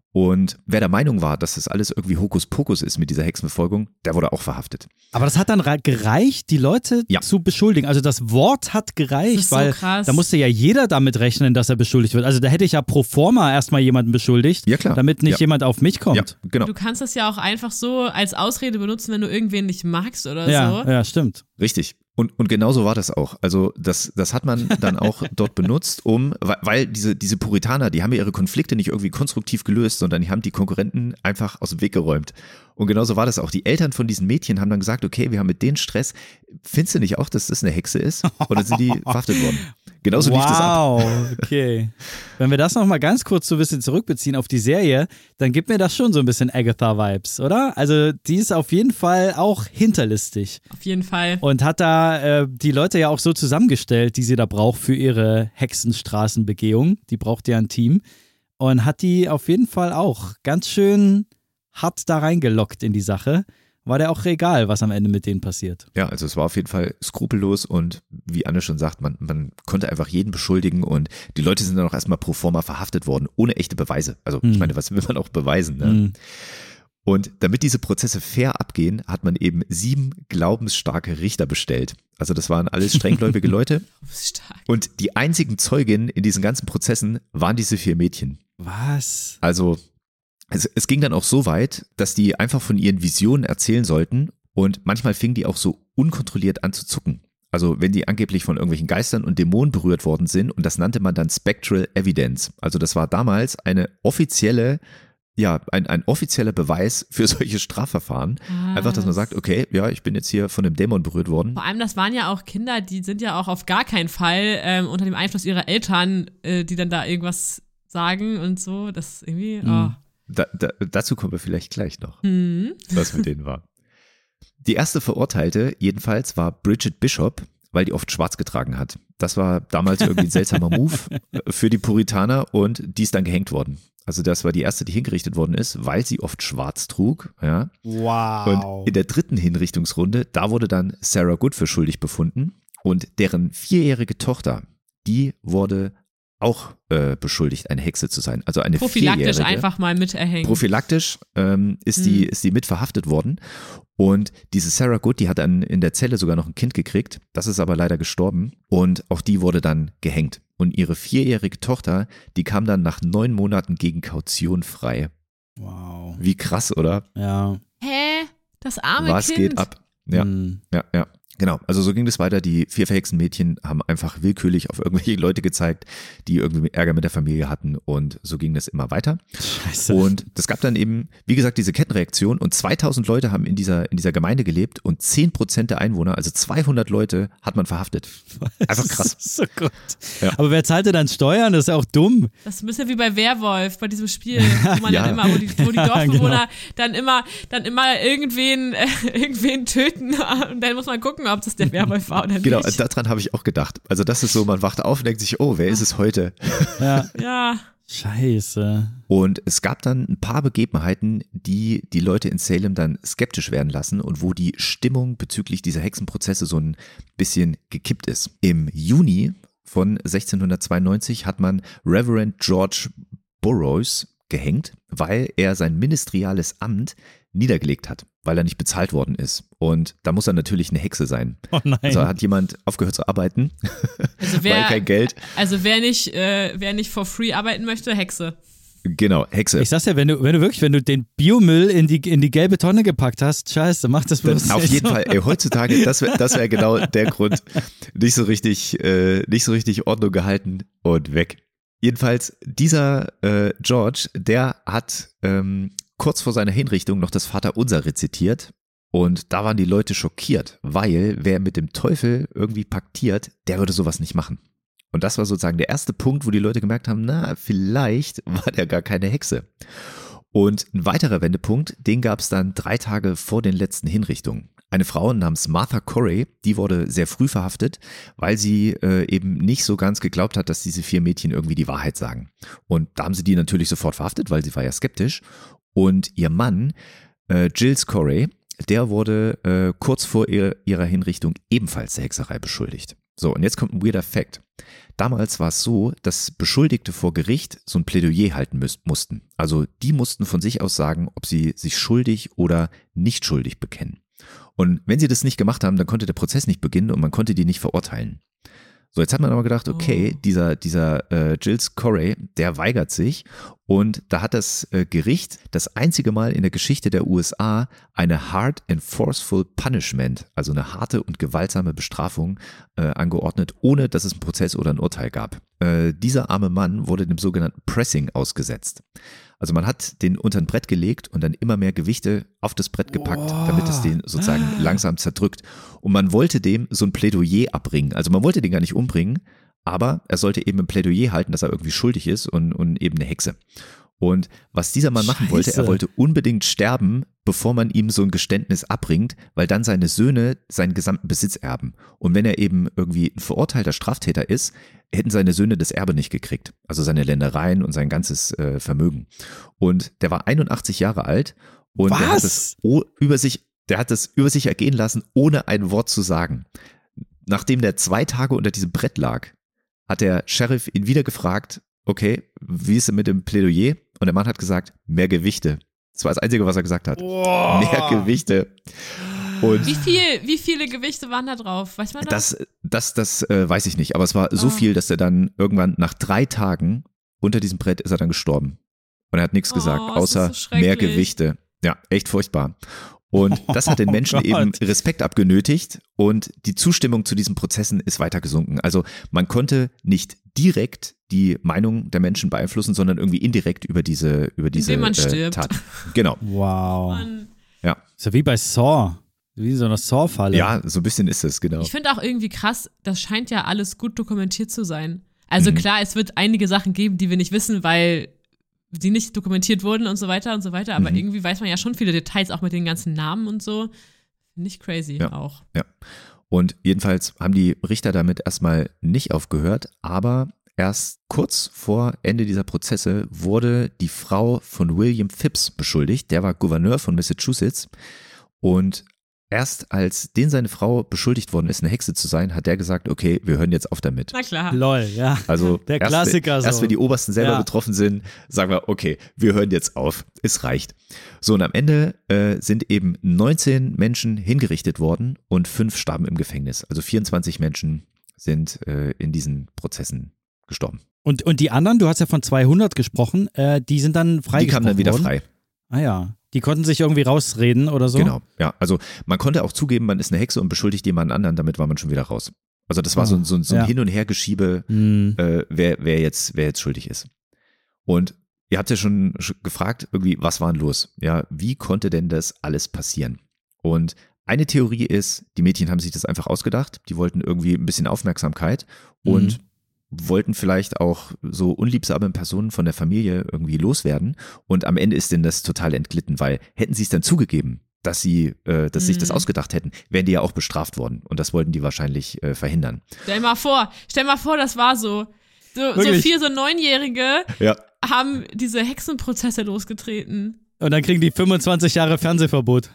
Und wer der Meinung war, dass das alles irgendwie Hokuspokus ist mit dieser Hexenverfolgung, der wurde auch verhaftet. Aber das hat dann gereicht, die Leute zu beschuldigen. Also das Wort hat gereicht, Das ist so weil krass. da musste ja jeder damit rechnen, dass er beschuldigt wird. Also da hätte ich ja pro forma erstmal jemanden beschuldigt, damit nicht jemand auf mich kommt. Ja, genau. Du kannst das ja auch einfach so als Ausrede benutzen, wenn du irgendwen nicht magst oder so. Ja, stimmt. Richtig. Und genau so war das auch. Also das hat man dann auch dort benutzt, weil diese Puritaner, die haben ja ihre Konflikte nicht irgendwie konstruktiv gelöst, sondern die haben die Konkurrenten einfach aus dem Weg geräumt. Und genauso war das auch. Die Eltern von diesen Mädchen haben dann gesagt, okay, wir haben mit denen Stress. Findest du nicht auch, dass das eine Hexe ist? Und dann sind die verhaftet worden. Genauso lief das ab. Wow, okay. Wenn wir das nochmal ganz kurz so ein bisschen zurückbeziehen auf die Serie, dann gibt mir das schon so ein bisschen Agatha-Vibes, oder? Also die ist auf jeden Fall auch hinterlistig. Auf jeden Fall. Und hat da die Leute ja auch so zusammengestellt, die sie da braucht für ihre Hexenstraßenbegehung. Die braucht ja ein Team. Und hat die auf jeden Fall auch ganz schön hart da reingelockt in die Sache. War der auch egal, was am Ende mit denen passiert. Ja, also es war auf jeden Fall skrupellos und wie Anne schon sagt, man konnte einfach jeden beschuldigen und die Leute sind dann auch erstmal pro forma verhaftet worden, ohne echte Beweise. Also ich meine, was will man auch beweisen? Ne? Und damit diese Prozesse fair abgehen, hat man eben 7 glaubensstarke Richter bestellt. Also das waren alles strenggläubige Leute. Und die einzigen Zeuginnen in diesen ganzen Prozessen waren diese 4 Mädchen. Was? Also es ging dann auch so weit, dass die einfach von ihren Visionen erzählen sollten und manchmal fingen die auch so unkontrolliert an zu zucken. Also wenn die angeblich von irgendwelchen Geistern und Dämonen berührt worden sind und das nannte man dann Spectral Evidence. Also das war damals eine offizielle, ein offizieller Beweis für solche Strafverfahren. Einfach, dass man sagt, okay, ja, ich bin jetzt hier von einem Dämon berührt worden. Vor allem, das waren ja auch Kinder, die sind ja auch auf gar keinen Fall unter dem Einfluss ihrer Eltern, die dann da irgendwas sagen und so. Das ist irgendwie, Dazu kommen wir vielleicht gleich noch, was mit denen war. Die erste Verurteilte jedenfalls war Bridget Bishop, weil die oft schwarz getragen hat. Das war damals irgendwie ein seltsamer Move für die Puritaner und die ist dann gehängt worden. Also das war die erste, die hingerichtet worden ist, weil sie oft schwarz trug. Ja. Wow. Und in der 3. Hinrichtungsrunde, da wurde dann Sarah Good für schuldig befunden und deren 4-jährige Tochter, die wurde auch beschuldigt, eine Hexe zu sein. Also eine prophylaktisch 4-jährige. Einfach mal mit erhängen. Prophylaktisch ist die mit verhaftet worden. Und diese Sarah Good, die hat dann in der Zelle sogar noch ein Kind gekriegt. Das ist aber leider gestorben. Und auch die wurde dann gehängt. Und ihre 4-jährige Tochter, die kam dann nach 9 Monaten gegen Kaution frei. Wow. Wie krass, oder? Ja. Hä? Das arme Was Kind. geht ab? Ja, ja. Genau, also so ging das weiter. Die 4 verhexten Mädchen haben einfach willkürlich auf irgendwelche Leute gezeigt, die irgendwie Ärger mit der Familie hatten und so ging das immer weiter. Scheiße. Und das gab dann eben, wie gesagt, diese Kettenreaktion und 2000 Leute haben in dieser Gemeinde gelebt und 10% der Einwohner, also 200 Leute, hat man verhaftet. Einfach krass. Das ist so gut. Ja. Aber wer zahlt denn dann Steuern? Das ist ja auch dumm. Das ist ein bisschen wie bei Werwolf, bei diesem Spiel, wo man dann immer, wo die Dorfbewohner dann immer irgendwen töten und dann muss man gucken, ob das der Werwolf war oder nicht. Genau, daran habe ich auch gedacht. Also das ist so, man wacht auf und denkt sich, oh, wer ist es heute? Ja. Scheiße. Und es gab dann ein paar Begebenheiten, die die Leute in Salem dann skeptisch werden lassen und wo die Stimmung bezüglich dieser Hexenprozesse so ein bisschen gekippt ist. Im Juni von 1692 hat man Reverend George Burroughs gehängt, weil er sein ministeriales Amt niedergelegt hat, weil er nicht bezahlt worden ist. Und da muss er natürlich eine Hexe sein. Oh nein. Also hat jemand aufgehört zu arbeiten, Also weil kein Geld. Also wer nicht for free arbeiten möchte, Hexe. Genau, Hexe. Ich sag's ja, wenn du den Biomüll in die gelbe Tonne gepackt hast, scheiße, mach das bloß nicht. Auf jeden Fall, heutzutage, das wär genau der Grund, nicht so richtig Ordnung gehalten und weg. Jedenfalls, dieser George, der hat kurz vor seiner Hinrichtung noch das Vaterunser rezitiert und da waren die Leute schockiert, weil wer mit dem Teufel irgendwie paktiert, der würde sowas nicht machen. Und das war sozusagen der erste Punkt, wo die Leute gemerkt haben, na, vielleicht war der gar keine Hexe. Und ein weiterer Wendepunkt, den gab es dann 3 Tage vor den letzten Hinrichtungen. Eine Frau namens Martha Corey, die wurde sehr früh verhaftet, weil sie eben nicht so ganz geglaubt hat, dass diese 4 Mädchen irgendwie die Wahrheit sagen. Und da haben sie die natürlich sofort verhaftet, weil sie war ja skeptisch. Und ihr Mann, Giles Corey, der wurde kurz vor ihrer Hinrichtung ebenfalls der Hexerei beschuldigt. So, und jetzt kommt ein weirder Fact. Damals war es so, dass Beschuldigte vor Gericht so ein Plädoyer halten mussten. Also die mussten von sich aus sagen, ob sie sich schuldig oder nicht schuldig bekennen. Und wenn sie das nicht gemacht haben, dann konnte der Prozess nicht beginnen und man konnte die nicht verurteilen. So, jetzt hat man aber gedacht, okay, dieser Giles Corey, der weigert sich und da hat das Gericht das einzige Mal in der Geschichte der USA eine Hard and Forceful Punishment, also eine harte und gewaltsame Bestrafung angeordnet, ohne dass es einen Prozess oder ein Urteil gab. Dieser arme Mann wurde dem sogenannten Pressing ausgesetzt. Also man hat den unter ein Brett gelegt und dann immer mehr Gewichte auf das Brett gepackt, damit es den sozusagen langsam zerdrückt. Und man wollte dem so ein Plädoyer abbringen. Also man wollte den gar nicht umbringen, aber er sollte eben ein Plädoyer halten, dass er irgendwie schuldig ist und eben eine Hexe. Und was dieser Mann machen wollte, er wollte unbedingt sterben, bevor man ihm so ein Geständnis abbringt, weil dann seine Söhne seinen gesamten Besitz erben. Und wenn er eben irgendwie ein verurteilter Straftäter ist, hätten seine Söhne das Erbe nicht gekriegt. Also seine Ländereien und sein ganzes Vermögen. Und der war 81 Jahre alt und der hat es über sich ergehen lassen, ohne ein Wort zu sagen. Nachdem der 2 Tage unter diesem Brett lag, hat der Sheriff ihn wieder gefragt, okay, wie ist es mit dem Plädoyer? Und der Mann hat gesagt, mehr Gewichte. Das war das Einzige, was er gesagt hat. Mehr Gewichte. Und wie viele Gewichte waren da drauf? Weiß man das? Das weiß ich nicht, aber es war so viel, dass er dann irgendwann nach 3 Tagen unter diesem Brett ist er dann gestorben. Und er hat nichts gesagt, außer so mehr Gewichte. Ja, echt furchtbar. Und das hat den Menschen eben Respekt abgenötigt und die Zustimmung zu diesen Prozessen ist weiter gesunken. Also man konnte nicht direkt die Meinung der Menschen beeinflussen, sondern irgendwie indirekt über diese Indem man stirbt. Tat. Genau. Wow. Mann. Ja. Ist ja wie bei Saw. Wie so eine Saw-Falle. Ja, so ein bisschen ist es, genau. Ich finde auch irgendwie krass, das scheint ja alles gut dokumentiert zu sein. Also klar, es wird einige Sachen geben, die wir nicht wissen, weil die nicht dokumentiert wurden und so weiter, aber irgendwie weiß man ja schon viele Details, auch mit den ganzen Namen und so. Nicht crazy auch. Ja. Und jedenfalls haben die Richter damit erstmal nicht aufgehört, aber erst kurz vor Ende dieser Prozesse wurde die Frau von William Phips beschuldigt. Der war Gouverneur von Massachusetts und erst als seine Frau beschuldigt worden ist, eine Hexe zu sein, hat der gesagt, okay, wir hören jetzt auf damit. Na klar. Lol, ja. Also der Klassiker. Erst wenn die Obersten selber betroffen sind, sagen wir, okay, wir hören jetzt auf. Es reicht. So, und am Ende sind eben 19 Menschen hingerichtet worden und 5 starben im Gefängnis. Also 24 Menschen sind in diesen Prozessen gestorben. Und die anderen, du hast ja von 200 gesprochen, die sind dann freigesprochen worden? Die kamen dann wieder frei. Ah ja. Die konnten sich irgendwie rausreden oder so? Genau, ja. Also man konnte auch zugeben, man ist eine Hexe und beschuldigt jemanden anderen, damit war man schon wieder raus. Also das war so ein Hin- und Hergeschiebe, wer jetzt schuldig ist. Und ihr habt ja schon gefragt, irgendwie, was war denn los? Ja, wie konnte denn das alles passieren? Und eine Theorie ist, die Mädchen haben sich das einfach ausgedacht, die wollten irgendwie ein bisschen Aufmerksamkeit und wollten vielleicht auch so unliebsame Personen von der Familie irgendwie loswerden und am Ende ist denen das total entglitten, weil hätten sie es dann zugegeben, dass sie sich das ausgedacht hätten, wären die ja auch bestraft worden und das wollten die wahrscheinlich verhindern. Stell mal vor, das war so 4 so 9-Jährige haben diese Hexenprozesse losgetreten. Und dann kriegen die 25 Jahre Fernsehverbot.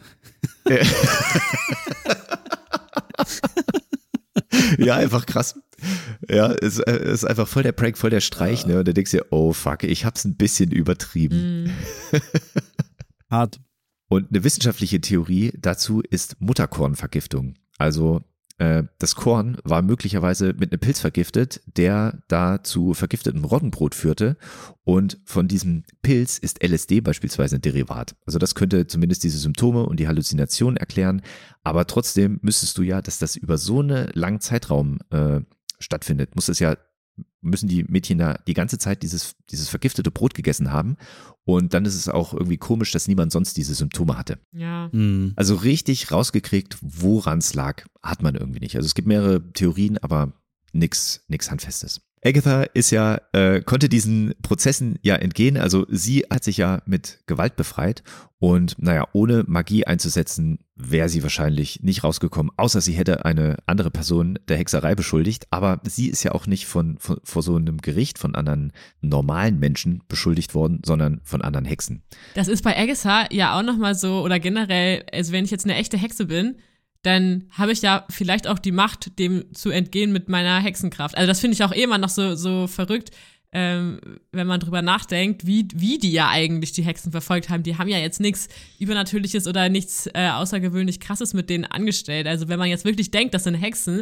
Ja, einfach krass. Ja, es ist einfach voll der Prank, voll der Streich, ne? Und da denkst du dir, oh fuck, ich hab's ein bisschen übertrieben. Hart. Und eine wissenschaftliche Theorie dazu ist Mutterkornvergiftung. Also das Korn war möglicherweise mit einem Pilz vergiftet, der da zu vergiftetem Roggenbrot führte. Und von diesem Pilz ist LSD beispielsweise ein Derivat. Also das könnte zumindest diese Symptome und die Halluzinationen erklären. Aber trotzdem müsstest du ja, dass das über so einen langen Zeitraum stattfindet, müssen die Mädchen da die ganze Zeit dieses vergiftete Brot gegessen haben und dann ist es auch irgendwie komisch, dass niemand sonst diese Symptome hatte. Ja. Also richtig rausgekriegt, woran es lag, hat man irgendwie nicht. Also es gibt mehrere Theorien, aber nix Handfestes. Agatha konnte diesen Prozessen ja entgehen, also sie hat sich ja mit Gewalt befreit und ohne Magie einzusetzen, wäre sie wahrscheinlich nicht rausgekommen, außer sie hätte eine andere Person der Hexerei beschuldigt, aber sie ist ja auch nicht vor so einem Gericht von anderen normalen Menschen beschuldigt worden, sondern von anderen Hexen. Das ist bei Agatha ja auch nochmal so, oder generell, also wenn ich jetzt eine echte Hexe bin, dann habe ich ja vielleicht auch die Macht, dem zu entgehen mit meiner Hexenkraft. Also das finde ich auch immer noch so verrückt, wenn man drüber nachdenkt, wie die ja eigentlich die Hexen verfolgt haben. Die haben ja jetzt nichts Übernatürliches oder nichts außergewöhnlich Krasses mit denen angestellt. Also wenn man jetzt wirklich denkt, das sind Hexen,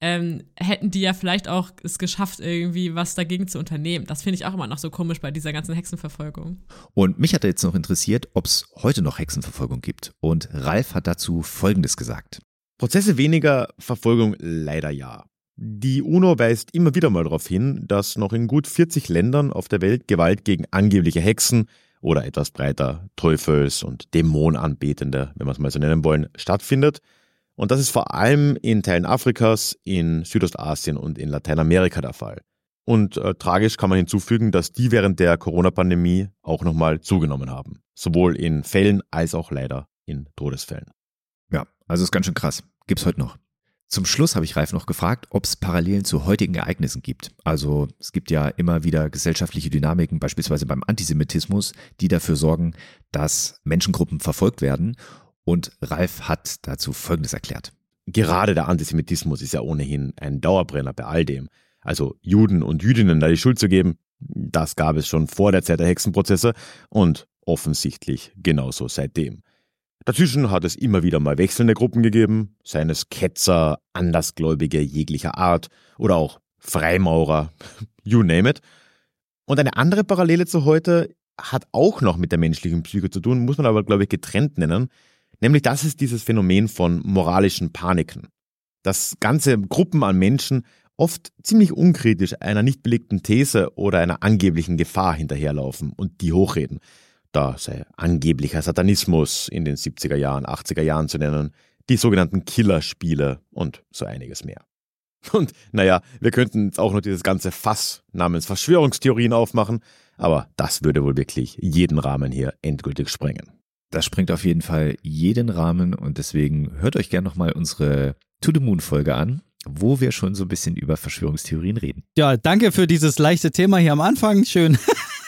hätten die ja vielleicht auch es geschafft, irgendwie was dagegen zu unternehmen. Das finde ich auch immer noch so komisch bei dieser ganzen Hexenverfolgung. Und mich hat jetzt noch interessiert, ob es heute noch Hexenverfolgung gibt. Und Ralf hat dazu Folgendes gesagt. Prozesse weniger, Verfolgung leider ja. Die UNO weist immer wieder mal darauf hin, dass noch in gut 40 Ländern auf der Welt Gewalt gegen angebliche Hexen oder etwas breiter Teufels- und Dämonenanbetende, wenn wir es mal so nennen wollen, stattfindet. Und das ist vor allem in Teilen Afrikas, in Südostasien und in Lateinamerika der Fall. Und tragisch kann man hinzufügen, dass die während der Corona-Pandemie auch nochmal zugenommen haben. Sowohl in Fällen als auch leider in Todesfällen. Ja, also ist ganz schön krass. Gibt's heute noch. Zum Schluss habe ich Ralf noch gefragt, ob es Parallelen zu heutigen Ereignissen gibt. Also es gibt ja immer wieder gesellschaftliche Dynamiken, beispielsweise beim Antisemitismus, die dafür sorgen, dass Menschengruppen verfolgt werden. Und Ralf hat dazu Folgendes erklärt. Gerade der Antisemitismus ist ja ohnehin ein Dauerbrenner bei all dem. Also Juden und Jüdinnen da die Schuld zu geben, das gab es schon vor der Zeit der Hexenprozesse und offensichtlich genauso seitdem. Dazwischen hat es immer wieder mal wechselnde Gruppen gegeben, seien es Ketzer, Andersgläubige jeglicher Art oder auch Freimaurer, you name it. Und eine andere Parallele zu heute hat auch noch mit der menschlichen Psyche zu tun, muss man aber, glaube ich, getrennt nennen, nämlich das ist dieses Phänomen von moralischen Paniken. Dass ganze Gruppen an Menschen oft ziemlich unkritisch einer nicht belegten These oder einer angeblichen Gefahr hinterherlaufen und die hochreden. Da sei angeblicher Satanismus in den 70er Jahren, 80er Jahren zu nennen, die sogenannten Killerspiele und so einiges mehr. Und naja, wir könnten jetzt auch noch dieses ganze Fass namens Verschwörungstheorien aufmachen, aber das würde wohl wirklich jeden Rahmen hier endgültig sprengen. Das sprengt auf jeden Fall jeden Rahmen und deswegen hört euch gerne nochmal unsere To the Moon Folge an, wo wir schon so ein bisschen über Verschwörungstheorien reden. Ja, danke für dieses leichte Thema hier am Anfang. Schön.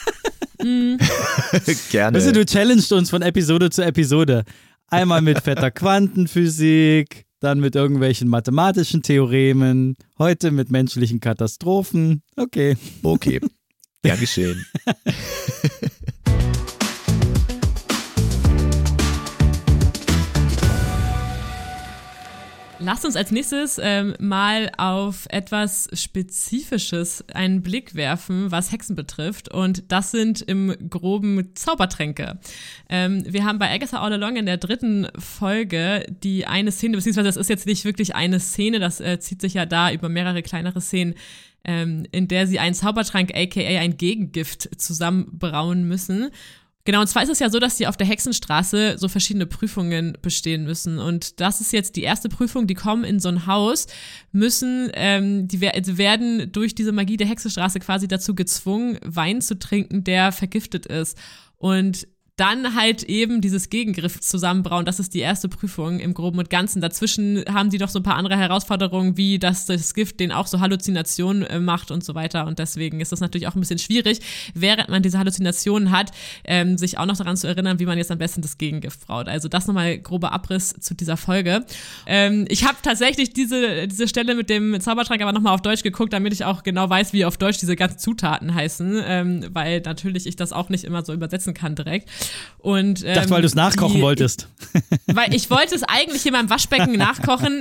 Gerne. Weißt du challenged uns von Episode zu Episode. Einmal mit fetter Quantenphysik, dann mit irgendwelchen mathematischen Theoremen, heute mit menschlichen Katastrophen. Okay. Okay, gern geschehen. Lasst uns als nächstes mal auf etwas Spezifisches einen Blick werfen, was Hexen betrifft. Und das sind im Groben Zaubertränke. Wir haben bei Agatha All Along in der 3. Folge die eine Szene, beziehungsweise das ist jetzt nicht wirklich eine Szene, das zieht sich ja da über mehrere kleinere Szenen, in der sie einen Zaubertrank, aka ein Gegengift, zusammenbrauen müssen. Genau, und zwar ist es ja so, dass die auf der Hexenstraße so verschiedene Prüfungen bestehen müssen. Und das ist jetzt die erste Prüfung, die kommen in so ein Haus, müssen, die werden durch diese Magie der Hexenstraße quasi dazu gezwungen, Wein zu trinken, der vergiftet ist. Und dann halt eben dieses Gegengriff zusammenbrauen, das ist die erste Prüfung im Groben und Ganzen. Dazwischen haben die noch so ein paar andere Herausforderungen, wie dass das Gift denen auch so Halluzinationen macht und so weiter. Und deswegen ist das natürlich auch ein bisschen schwierig, während man diese Halluzinationen hat, sich auch noch daran zu erinnern, wie man jetzt am besten das Gegengift braut. Also das nochmal grober Abriss zu dieser Folge. Ich habe tatsächlich diese Stelle mit dem Zaubertrank aber nochmal auf Deutsch geguckt, damit ich auch genau weiß, wie auf Deutsch diese ganzen Zutaten heißen, weil natürlich ich das auch nicht immer so übersetzen kann direkt. Und, ich dachte, weil du es nachkochen wolltest. Weil ich wollte es eigentlich in meinem Waschbecken nachkochen.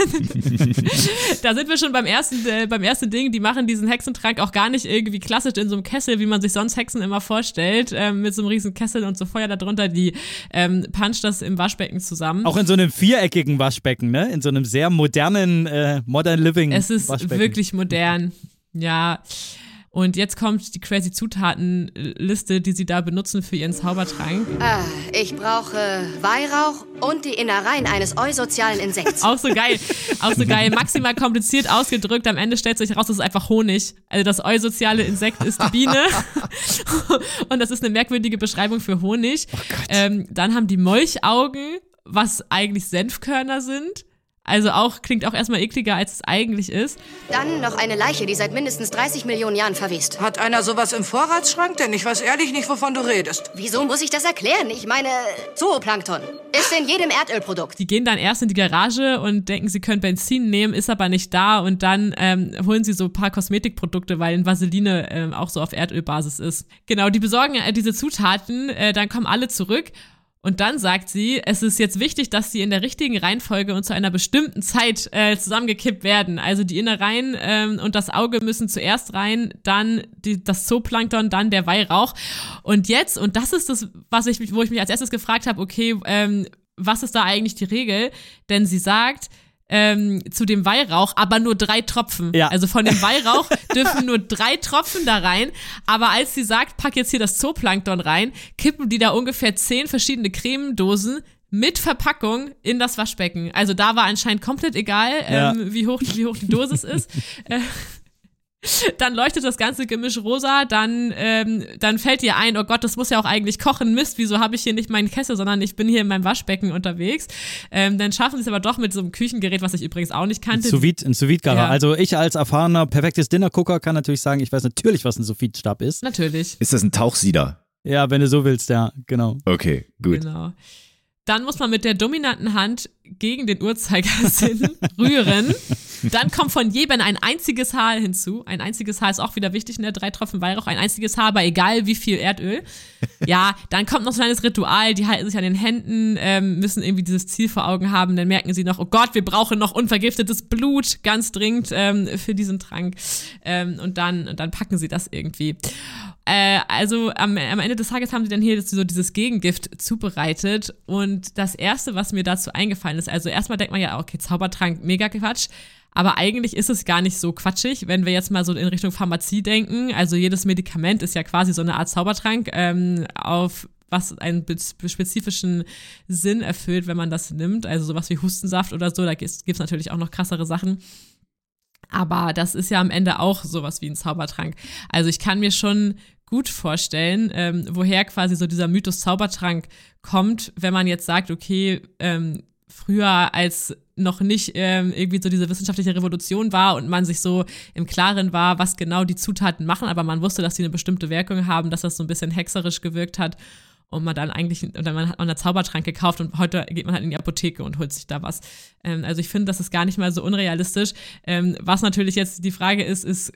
Da sind wir schon beim ersten Ding. Die machen diesen Hexentrank auch gar nicht irgendwie klassisch in so einem Kessel, wie man sich sonst Hexen immer vorstellt, mit so einem riesen Kessel und so Feuer darunter. Die puncht das im Waschbecken zusammen. Auch in so einem viereckigen Waschbecken, ne? In so einem sehr modernen, Modern Living Es ist Waschbecken. wirklich modern, ja. Und jetzt kommt die crazy Zutatenliste, die sie da benutzen für ihren Zaubertrank. Ich brauche Weihrauch und die Innereien eines eusozialen Insekts. Auch so geil. Maximal kompliziert ausgedrückt. Am Ende stellt sich heraus, das ist einfach Honig. Also das eusoziale Insekt ist die Biene. Und das ist eine merkwürdige Beschreibung für Honig. Oh Gott. Dann haben die Molchaugen, was eigentlich Senfkörner sind. Also klingt auch erstmal ekliger, als es eigentlich ist. Dann noch eine Leiche, die seit mindestens 30 Millionen Jahren verwest. Hat einer sowas im Vorratsschrank? Denn ich weiß ehrlich nicht, wovon du redest. Wieso muss ich das erklären? Ich meine, Zooplankton ist in jedem Erdölprodukt. Die gehen dann erst in die Garage und denken, sie können Benzin nehmen, ist aber nicht da und dann holen sie so ein paar Kosmetikprodukte, weil Vaseline auch so auf Erdölbasis ist. Genau, die besorgen diese Zutaten, dann kommen alle zurück. Und dann sagt sie, es ist jetzt wichtig, dass sie in der richtigen Reihenfolge und zu einer bestimmten Zeit zusammengekippt werden. Also die Innereien und das Auge müssen zuerst rein, dann das Zooplankton, dann der Weihrauch. Und jetzt, und das ist das, wo ich mich als erstes gefragt habe, okay, was ist da eigentlich die Regel? Denn sie sagt, zu dem Weihrauch, aber nur 3 Tropfen. Ja. Also von dem Weihrauch dürfen nur 3 Tropfen da rein, aber als sie sagt, pack jetzt hier das Zooplankton rein, kippen die da ungefähr 10 verschiedene Cremedosen mit Verpackung in das Waschbecken. Also da war anscheinend komplett egal, wie hoch die Dosis ist. Dann leuchtet das ganze Gemisch rosa, dann fällt ihr ein, oh Gott, das muss ja auch eigentlich kochen, Mist, wieso habe ich hier nicht meinen Kessel, sondern ich bin hier in meinem Waschbecken unterwegs. Dann schaffen sie es aber doch mit so einem Küchengerät, was ich übrigens auch nicht kannte. Ein Sous-Vide-Garer. Ja. Also ich als erfahrener, perfektes Dinnergucker kann natürlich sagen, ich weiß natürlich, was ein Sous-Vide-Stab ist. Natürlich. Ist das ein Tauchsieder? Ja, wenn du so willst, ja, genau. Okay, gut. Genau. Dann muss man mit der dominanten Hand gegen den Uhrzeigersinn rühren. Dann kommt von jedem ein einziges Haar hinzu. Ein einziges Haar ist auch wieder wichtig, ne? 3 Tropfen Weihrauch, ein einziges Haar, aber egal wie viel Erdöl. Ja, dann kommt noch so ein kleines Ritual, die halten sich an den Händen, müssen irgendwie dieses Ziel vor Augen haben, dann merken sie noch, oh Gott, wir brauchen noch unvergiftetes Blut, ganz dringend für diesen Trank. Und dann packen sie das irgendwie. Also am Ende des Tages haben sie dann hier so dieses Gegengift zubereitet und das Erste, was mir dazu eingefallen ist, also erstmal denkt man ja, okay, Zaubertrank, mega Quatsch, aber eigentlich ist es gar nicht so quatschig, wenn wir jetzt mal so in Richtung Pharmazie denken, also jedes Medikament ist ja quasi so eine Art Zaubertrank, auf was einen spezifischen Sinn erfüllt, wenn man das nimmt, also sowas wie Hustensaft oder so, da gibt's natürlich auch noch krassere Sachen. Aber das ist ja am Ende auch sowas wie ein Zaubertrank. Also ich kann mir schon gut vorstellen, woher quasi so dieser Mythos Zaubertrank kommt, wenn man jetzt sagt, okay, früher als noch nicht irgendwie so diese wissenschaftliche Revolution war und man sich so im Klaren war, was genau die Zutaten machen, aber man wusste, dass die eine bestimmte Wirkung haben, dass das so ein bisschen hexerisch gewirkt hat. Und man dann man hat einen Zaubertrank gekauft und heute geht man halt in die Apotheke und holt sich da was. Also ich finde, das ist gar nicht mal so unrealistisch. Was natürlich jetzt die Frage ist, es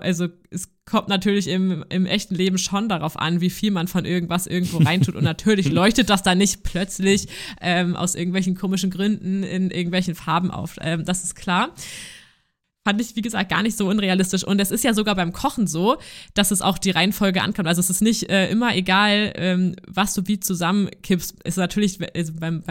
kommt natürlich im echten Leben schon darauf an, wie viel man von irgendwas irgendwo reintut. Und natürlich leuchtet das dann nicht plötzlich aus irgendwelchen komischen Gründen in irgendwelchen Farben auf. Das ist klar. Fand ich, wie gesagt, gar nicht so unrealistisch. Und es ist ja sogar beim Kochen so, dass es auch die Reihenfolge ankommt. Also es ist nicht immer egal, was du wie zusammenkippst. Es ist natürlich, also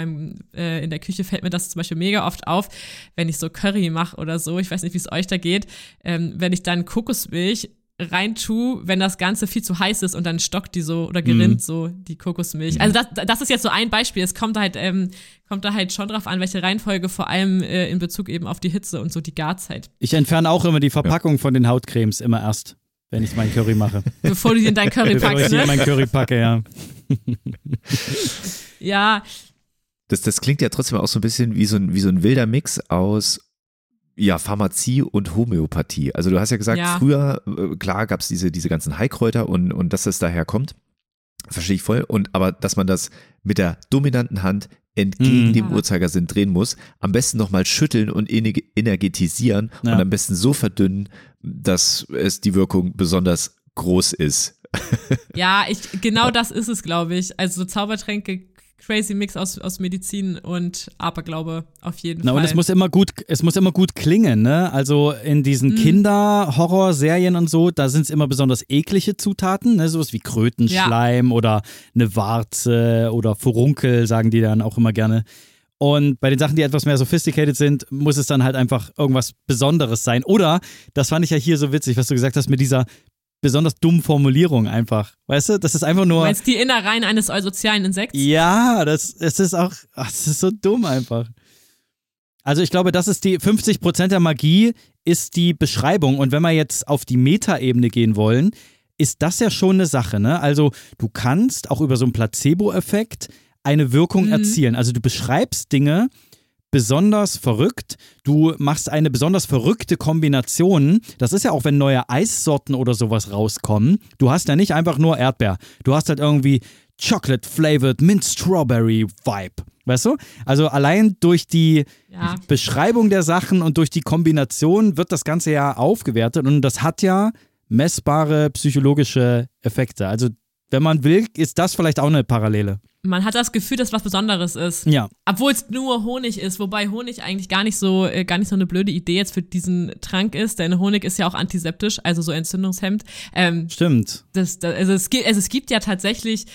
in der Küche fällt mir das zum Beispiel mega oft auf, wenn ich so Curry mache oder so. Ich weiß nicht, wie es euch da geht. Wenn ich dann Kokosmilch rein tue, wenn das Ganze viel zu heiß ist und dann stockt die so oder gerinnt so die Kokosmilch. Also das ist jetzt so ein Beispiel. Es kommt da halt schon drauf an, welche Reihenfolge, vor allem in Bezug eben auf die Hitze und so die Garzeit. Ich entferne auch immer die Verpackung von den Hautcremes immer erst, wenn ich meinen Curry mache. Bevor du die in dein Curry Bevor packst, ich die in meinen Curry packe, ja. Ja. Das klingt ja trotzdem auch so ein bisschen wie so ein wilder Mix aus Pharmazie und Homöopathie. Also du hast ja gesagt, früher, klar, gab es diese ganzen Heilkräuter und dass das daher kommt, verstehe ich voll. Aber dass man das mit der dominanten Hand entgegen dem Uhrzeigersinn drehen muss, am besten nochmal schütteln und energetisieren und am besten so verdünnen, dass es die Wirkung besonders groß ist. Ja, das ist es, glaube ich. Also so Zaubertränke, crazy Mix aus Medizin und Aberglaube auf jeden Fall. Und es muss immer gut klingen, ne? Also in diesen Kinder-Horror-Serien und so, da sind es immer besonders eklige Zutaten, ne? Sowas wie Krötenschleim oder eine Warze oder Furunkel, sagen die dann auch immer gerne. Und bei den Sachen, die etwas mehr sophisticated sind, muss es dann halt einfach irgendwas Besonderes sein. Oder, das fand ich ja hier so witzig, was du gesagt hast mit dieser besonders dummen Formulierung einfach. Weißt du, das ist einfach nur... Du meinst die Innereien eines eusozialen Insekts? Ja, das ist so dumm einfach. Also ich glaube, das ist die 50% der Magie ist die Beschreibung. Und wenn wir jetzt auf die Metaebene gehen wollen, ist das ja schon eine Sache, ne? Also du kannst auch über so einen Placebo-Effekt eine Wirkung erzielen. Also du beschreibst Dinge besonders verrückt. Du machst eine besonders verrückte Kombination. Das ist ja auch, wenn neue Eissorten oder sowas rauskommen. Du hast ja nicht einfach nur Erdbeer. Du hast halt irgendwie Chocolate-flavored Mint Strawberry Vibe. Weißt du? Also allein durch die Beschreibung der Sachen und durch die Kombination wird das Ganze ja aufgewertet und das hat ja messbare psychologische Effekte. Also wenn man will, ist das vielleicht auch eine Parallele. Man hat das Gefühl, dass was Besonderes ist. Ja. Obwohl es nur Honig ist, wobei Honig eigentlich gar nicht so eine blöde Idee jetzt für diesen Trank ist, denn Honig ist ja auch antiseptisch, also so entzündungshemmend. Stimmt. Es gibt ja tatsächlich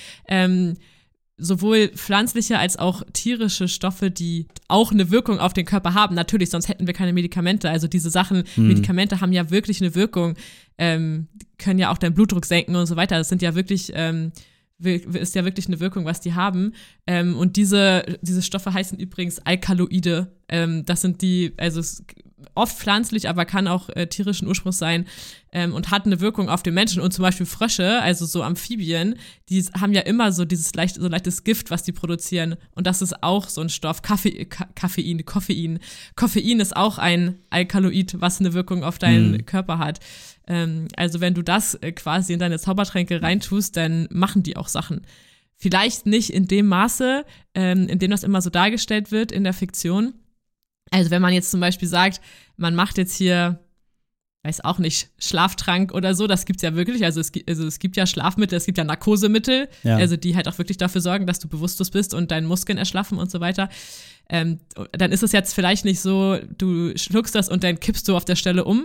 sowohl pflanzliche als auch tierische Stoffe, die auch eine Wirkung auf den Körper haben. Natürlich, sonst hätten wir keine Medikamente. Also diese Sachen, Medikamente haben ja wirklich eine Wirkung, können ja auch deinen Blutdruck senken und so weiter. Das sind ja wirklich, ist ja wirklich eine Wirkung, was die haben. Und diese Stoffe heißen übrigens Alkaloide. Das sind die, also oft pflanzlich, aber kann auch tierischen Ursprungs sein und hat eine Wirkung auf den Menschen. Und zum Beispiel Frösche, also so Amphibien, die haben ja immer so dieses leichtes Gift, was die produzieren. Und das ist auch so ein Stoff. Koffein. Koffein ist auch ein Alkaloid, was eine Wirkung auf deinen Körper hat. Also wenn du das quasi in deine Zaubertränke reintust, dann machen die auch Sachen. Vielleicht nicht in dem Maße, in dem das immer so dargestellt wird in der Fiktion. Also wenn man jetzt zum Beispiel sagt, man macht jetzt hier, weiß auch nicht, Schlaftrank oder so, das gibt's ja wirklich, also es gibt ja Schlafmittel, es gibt ja Narkosemittel, also die halt auch wirklich dafür sorgen, dass du bewusstlos bist und deinen Muskeln erschlaffen und so weiter. Dann ist es jetzt vielleicht nicht so, du schluckst das und dann kippst du auf der Stelle um,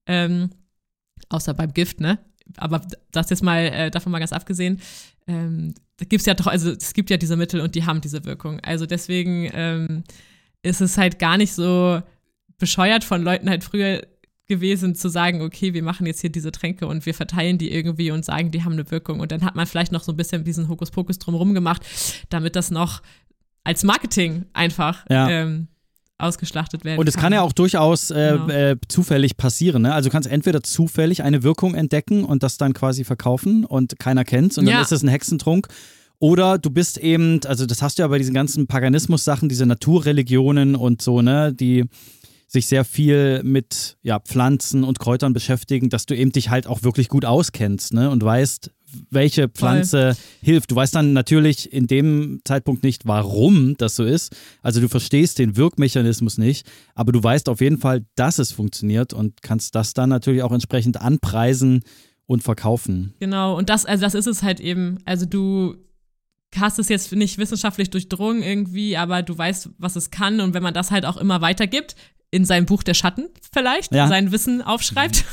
außer beim Gift, ne? Aber das jetzt mal, davon mal ganz abgesehen, da gibt's ja doch, also es gibt ja diese Mittel und die haben diese Wirkung. Also deswegen ist es halt gar nicht so bescheuert von Leuten halt früher gewesen zu sagen, okay, wir machen jetzt hier diese Tränke und wir verteilen die irgendwie und sagen, die haben eine Wirkung. Und dann hat man vielleicht noch so ein bisschen diesen Hokuspokus drumherum gemacht, damit das noch als Marketing einfach ausgeschlachtet werden kann. Und es kann ja auch durchaus zufällig passieren. Ne? Also du kannst entweder zufällig eine Wirkung entdecken und das dann quasi verkaufen und keiner kennt's und dann ist es ein Hexentrunk. Oder du bist eben, also das hast du ja bei diesen ganzen Paganismus-Sachen, diese Naturreligionen und so, ne, die sich sehr viel mit Pflanzen und Kräutern beschäftigen, dass du eben dich halt auch wirklich gut auskennst, ne, und weißt, welche Pflanze hilft. Du weißt dann natürlich in dem Zeitpunkt nicht, warum das so ist. Also du verstehst den Wirkmechanismus nicht, aber du weißt auf jeden Fall, dass es funktioniert und kannst das dann natürlich auch entsprechend anpreisen und verkaufen. Genau, und das ist es halt eben, also du hast es jetzt nicht wissenschaftlich durchdrungen irgendwie, aber du weißt, was es kann und wenn man das halt auch immer weitergibt, in seinem Buch der Schatten vielleicht, sein Wissen aufschreibt.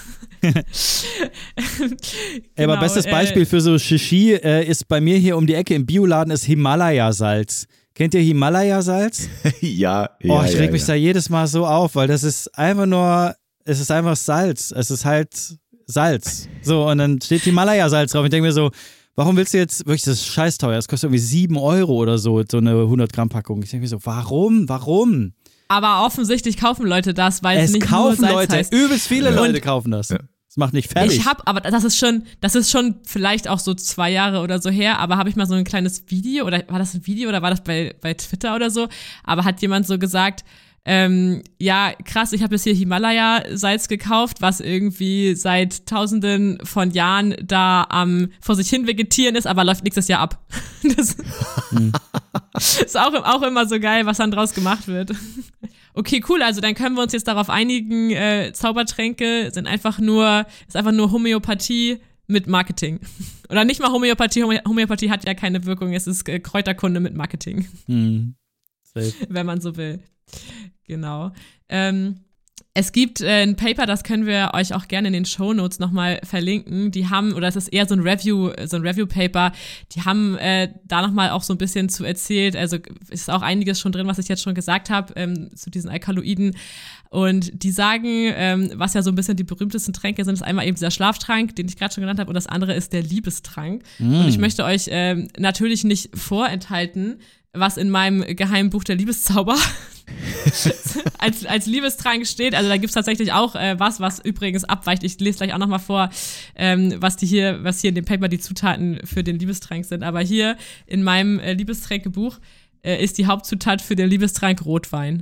Aber bestes Beispiel für so Shishi ist bei mir hier um die Ecke im Bioladen ist Himalaya-Salz. Kennt ihr Himalaya-Salz? Ja. Ich reg mich da jedes Mal so auf, weil das ist einfach nur, es ist einfach Salz. Es ist halt Salz. So, und dann steht Himalaya-Salz drauf. Ich denke mir so, warum willst du jetzt, wirklich, das ist scheiß teuer, das kostet irgendwie 7 Euro oder so, so eine 100-Gramm-Packung. Ich denke mir so, warum? Aber offensichtlich kaufen Leute das, weil es nicht nur Salz Leute, heißt. Übelst viele Leute kaufen das. Ja. Das macht nicht fertig. Aber das ist schon vielleicht auch so 2 Jahre oder so her, aber habe ich mal so ein kleines Video, oder war das ein Video oder war das bei Twitter oder so, aber hat jemand so gesagt, ja, krass, ich habe jetzt hier Himalaya-Salz gekauft, was irgendwie seit Tausenden von Jahren da vor sich hin vegetieren ist, aber läuft nächstes Jahr ab. Das ist auch immer so geil, was dann draus gemacht wird. Okay, cool, also dann können wir uns jetzt darauf einigen, Zaubertränke ist einfach nur Homöopathie mit Marketing. Oder nicht mal Homöopathie, Homöopathie hat ja keine Wirkung, es ist Kräuterkunde mit Marketing. Wenn man so will. Genau. Es gibt ein Paper, das können wir euch auch gerne in den Shownotes nochmal verlinken. Die haben, oder es ist eher so ein Review-Paper, die haben da nochmal auch so ein bisschen zu erzählt. Also ist auch einiges schon drin, was ich jetzt schon gesagt habe, zu diesen Alkaloiden. Und die sagen, was ja so ein bisschen die berühmtesten Tränke sind, ist einmal eben dieser Schlaftrank, den ich gerade schon genannt habe, und das andere ist der Liebestrank. Und ich möchte euch natürlich nicht vorenthalten, was in meinem geheimen Buch der Liebeszauber als Liebestrank steht. Also da gibt's tatsächlich auch was übrigens abweicht. Ich lese gleich auch nochmal vor, was hier in dem Paper die Zutaten für den Liebestrank sind. Aber hier in meinem Liebestränkebuch ist die Hauptzutat für den Liebestrank Rotwein.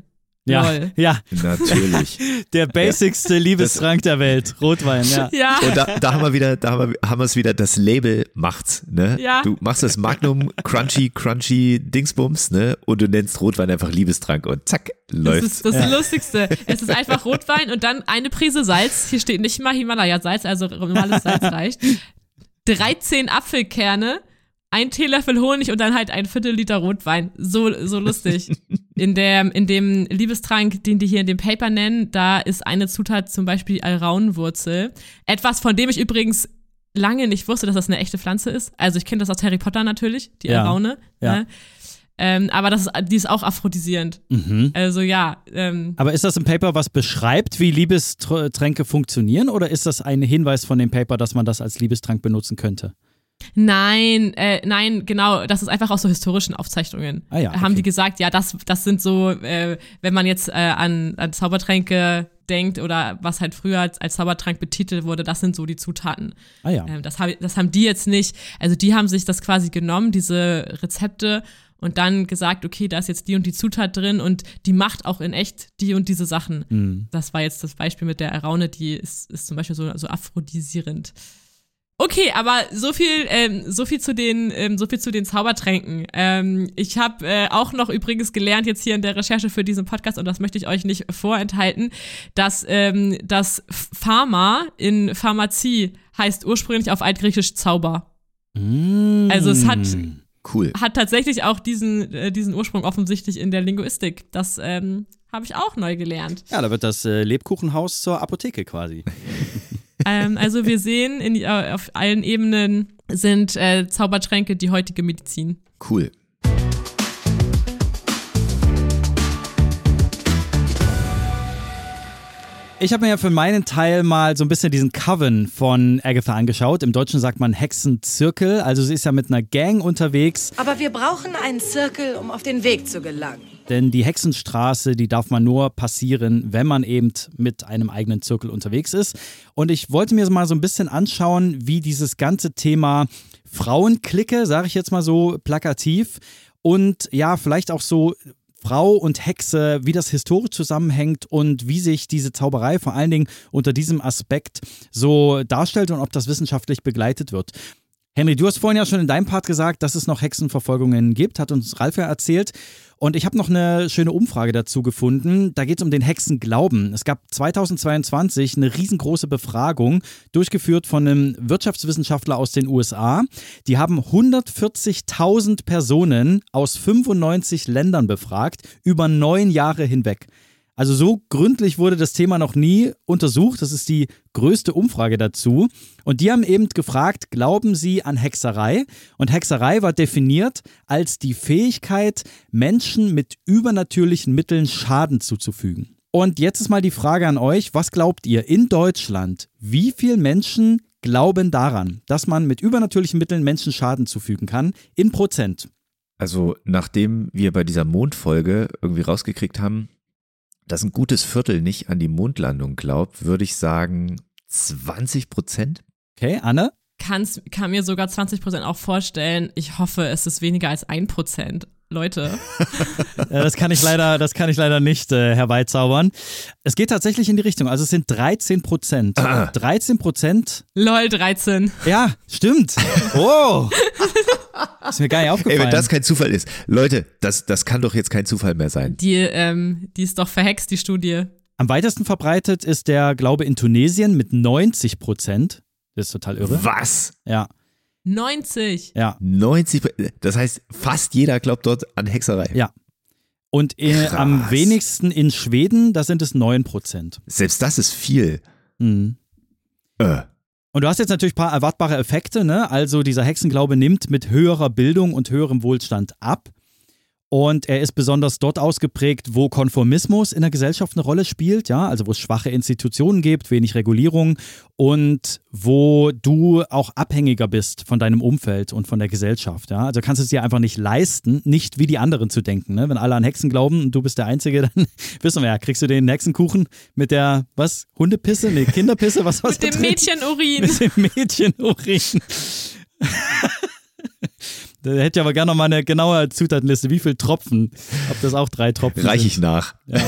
Ja, Lol. ja. Natürlich. Der basicste Liebestrank der Welt, Rotwein, ja. Ja. Und da haben wir es wieder, das Label macht's, ne? Ja. Du machst das Magnum Crunchy Dingsbums, ne? Und du nennst Rotwein einfach Liebestrank und zack, läuft's. Das ist das Lustigste. Es ist einfach Rotwein und dann eine Prise Salz. Hier steht nicht mal Himalaya-Salz, also normales Salz reicht. 13 Apfelkerne, 1 Teelöffel Honig und dann halt ein Viertel-Liter Rotwein. So lustig. In dem Liebestrank, den die hier in dem Paper nennen, da ist eine Zutat zum Beispiel die Alraunenwurzel. Etwas, von dem ich übrigens lange nicht wusste, dass das eine echte Pflanze ist. Also ich kenne das aus Harry Potter natürlich, die Alraune. Ja. Ne? Aber die ist auch aphrodisierend. Mhm. Also ja. Aber ist das ein Paper, was beschreibt, wie Liebestränke funktionieren, oder ist das ein Hinweis von dem Paper, dass man das als Liebestrank benutzen könnte? Nein, genau, das ist einfach aus so historischen Aufzeichnungen. Ah ja, okay. Haben die gesagt, ja, das sind so, wenn man jetzt an Zaubertränke denkt oder was halt früher als Zaubertrank betitelt wurde, das sind so die Zutaten. Ah ja. Das haben die jetzt nicht, also die haben sich das quasi genommen, diese Rezepte, und dann gesagt, okay, da ist jetzt die und die Zutat drin und die macht auch in echt die und diese Sachen. Mhm. Das war jetzt das Beispiel mit der Alraune, die ist zum Beispiel so aphrodisierend. Okay, aber so viel zu den Zaubertränken. Ich habe auch noch übrigens gelernt jetzt hier in der Recherche für diesen Podcast, und das möchte ich euch nicht vorenthalten, dass das Pharma in Pharmazie heißt ursprünglich auf Altgriechisch Zauber. Also es hat tatsächlich auch diesen Ursprung offensichtlich in der Linguistik. Das habe ich auch neu gelernt. Ja, da wird das Lebkuchenhaus zur Apotheke quasi. Also wir sehen, auf allen Ebenen sind Zaubertränke die heutige Medizin. Cool. Ich habe mir ja für meinen Teil mal so ein bisschen diesen Coven von Agatha angeschaut. Im Deutschen sagt man Hexenzirkel, also sie ist ja mit einer Gang unterwegs. Aber wir brauchen einen Zirkel, um auf den Weg zu gelangen. Denn die Hexenstraße, die darf man nur passieren, wenn man eben mit einem eigenen Zirkel unterwegs ist. Und ich wollte mir mal so ein bisschen anschauen, wie dieses ganze Thema Frauenklicke, sage ich jetzt mal so plakativ, und ja, vielleicht auch so Frau und Hexe, wie das historisch zusammenhängt und wie sich diese Zauberei vor allen Dingen unter diesem Aspekt so darstellt und ob das wissenschaftlich begleitet wird. Henry, du hast vorhin ja schon in deinem Part gesagt, dass es noch Hexenverfolgungen gibt, hat uns Ralf ja erzählt. Und ich habe noch eine schöne Umfrage dazu gefunden. Da geht es um den Hexenglauben. Es gab 2022 eine riesengroße Befragung, durchgeführt von einem Wirtschaftswissenschaftler aus den USA. Die haben 140.000 Personen aus 95 Ländern befragt, über 9 Jahre hinweg. Also so gründlich wurde das Thema noch nie untersucht. Das ist die größte Umfrage dazu. Und die haben eben gefragt, glauben Sie an Hexerei? Und Hexerei war definiert als die Fähigkeit, Menschen mit übernatürlichen Mitteln Schaden zuzufügen. Und jetzt ist mal die Frage an euch, was glaubt ihr in Deutschland? Wie viele Menschen glauben daran, dass man mit übernatürlichen Mitteln Menschen Schaden zufügen kann, in Prozent? Also nachdem wir bei dieser Mondfolge irgendwie rausgekriegt haben, dass ein gutes Viertel nicht an die Mondlandung glaubt, würde ich sagen 20%. Okay, Anne? Kann mir sogar 20% auch vorstellen. Ich hoffe, es ist weniger als 1%. Leute. Das kann ich leider nicht herbeizaubern. Es geht tatsächlich in die Richtung. Also es sind 13%. 13%. Lol, 13. Ja, stimmt. Oh. Ist mir gar nicht aufgefallen. Ey, wenn das kein Zufall ist. Leute, das kann doch jetzt kein Zufall mehr sein. Die ist doch verhext, die Studie. Am weitesten verbreitet ist der Glaube in Tunesien mit 90%. Das ist total irre. Was? Ja. 90? Ja. 90%. Das heißt, fast jeder glaubt dort an Hexerei. Ja. Und am wenigsten in Schweden, da sind es 9%. Selbst das ist viel. Mhm. Und du hast jetzt natürlich ein paar erwartbare Effekte, ne? Also dieser Hexenglaube nimmt mit höherer Bildung und höherem Wohlstand ab. Und er ist besonders dort ausgeprägt, wo Konformismus in der Gesellschaft eine Rolle spielt, ja, also wo es schwache Institutionen gibt, wenig Regulierung und wo du auch abhängiger bist von deinem Umfeld und von der Gesellschaft, ja. Also kannst du es dir einfach nicht leisten, nicht wie die anderen zu denken, ne? Wenn alle an Hexen glauben und du bist der Einzige, dann wissen wir ja, kriegst du den Hexenkuchen mit der, was, Hundepisse? Nee, Kinderpisse? Was war's? Mit dem Mädchenurin. Mit dem Mädchenurin. Da hätte ich aber gerne noch mal eine genaue Zutatenliste. Wie viel Tropfen? Ob das auch 3 Tropfen Reich sind. ich nach. Ja.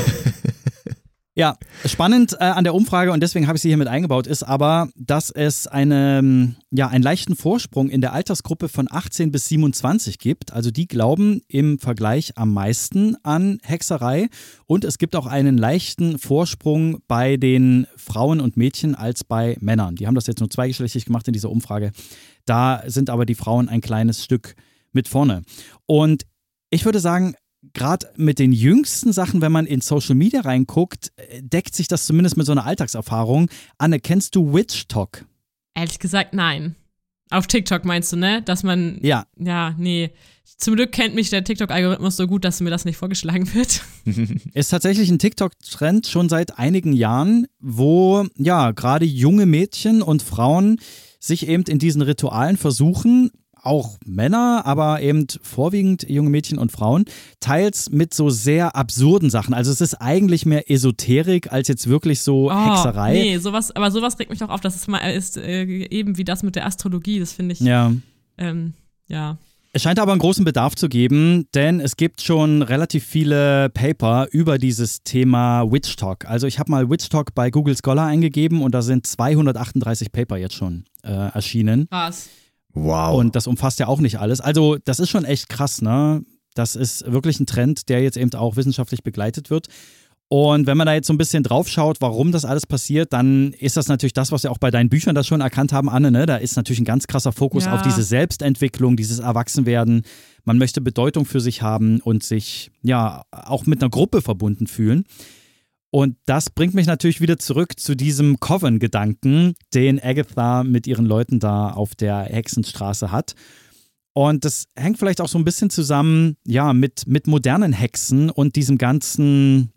Ja, spannend an der Umfrage, und deswegen habe ich sie hier mit eingebaut, ist aber, dass es einen leichten Vorsprung in der Altersgruppe von 18 bis 27 gibt. Also die glauben im Vergleich am meisten an Hexerei. Und es gibt auch einen leichten Vorsprung bei den Frauen und Mädchen als bei Männern. Die haben das jetzt nur zweigeschlechtlich gemacht in dieser Umfrage. Da sind aber die Frauen ein kleines Stück mit vorne. Und ich würde sagen, gerade mit den jüngsten Sachen, wenn man in Social Media reinguckt, deckt sich das zumindest mit so einer Alltagserfahrung. Anne, kennst du Witch Talk? Ehrlich gesagt, nein. Auf TikTok meinst du, ne? Dass man. Ja. Ja, nee. Zum Glück kennt mich der TikTok-Algorithmus so gut, dass mir das nicht vorgeschlagen wird. Ist tatsächlich ein TikTok-Trend schon seit einigen Jahren, wo ja gerade junge Mädchen und Frauen sich eben in diesen Ritualen versuchen, auch Männer, aber eben vorwiegend junge Mädchen und Frauen, teils mit so sehr absurden Sachen. Also es ist eigentlich mehr Esoterik als jetzt wirklich so Hexerei. Nee, sowas regt mich doch auf, dass es mal ist eben wie das mit der Astrologie, das finde ich. Ja. Ja. Es scheint aber einen großen Bedarf zu geben, denn es gibt schon relativ viele Paper über dieses Thema Witch Talk. Also ich habe mal Witch Talk bei Google Scholar eingegeben und da sind 238 Paper jetzt schon erschienen. Krass. Wow. Und das umfasst ja auch nicht alles. Also das ist schon echt krass, ne? Das ist wirklich ein Trend, der jetzt eben auch wissenschaftlich begleitet wird. Und wenn man da jetzt so ein bisschen drauf schaut, warum das alles passiert, dann ist das natürlich das, was wir auch bei deinen Büchern da schon erkannt haben, Anne, ne? Da ist natürlich ein ganz krasser Fokus auf diese Selbstentwicklung, dieses Erwachsenwerden. Man möchte Bedeutung für sich haben und sich ja auch mit einer Gruppe verbunden fühlen. Und das bringt mich natürlich wieder zurück zu diesem Coven-Gedanken, den Agatha mit ihren Leuten da auf der Hexenstraße hat. Und das hängt vielleicht auch so ein bisschen zusammen, ja, mit modernen Hexen und der ganzen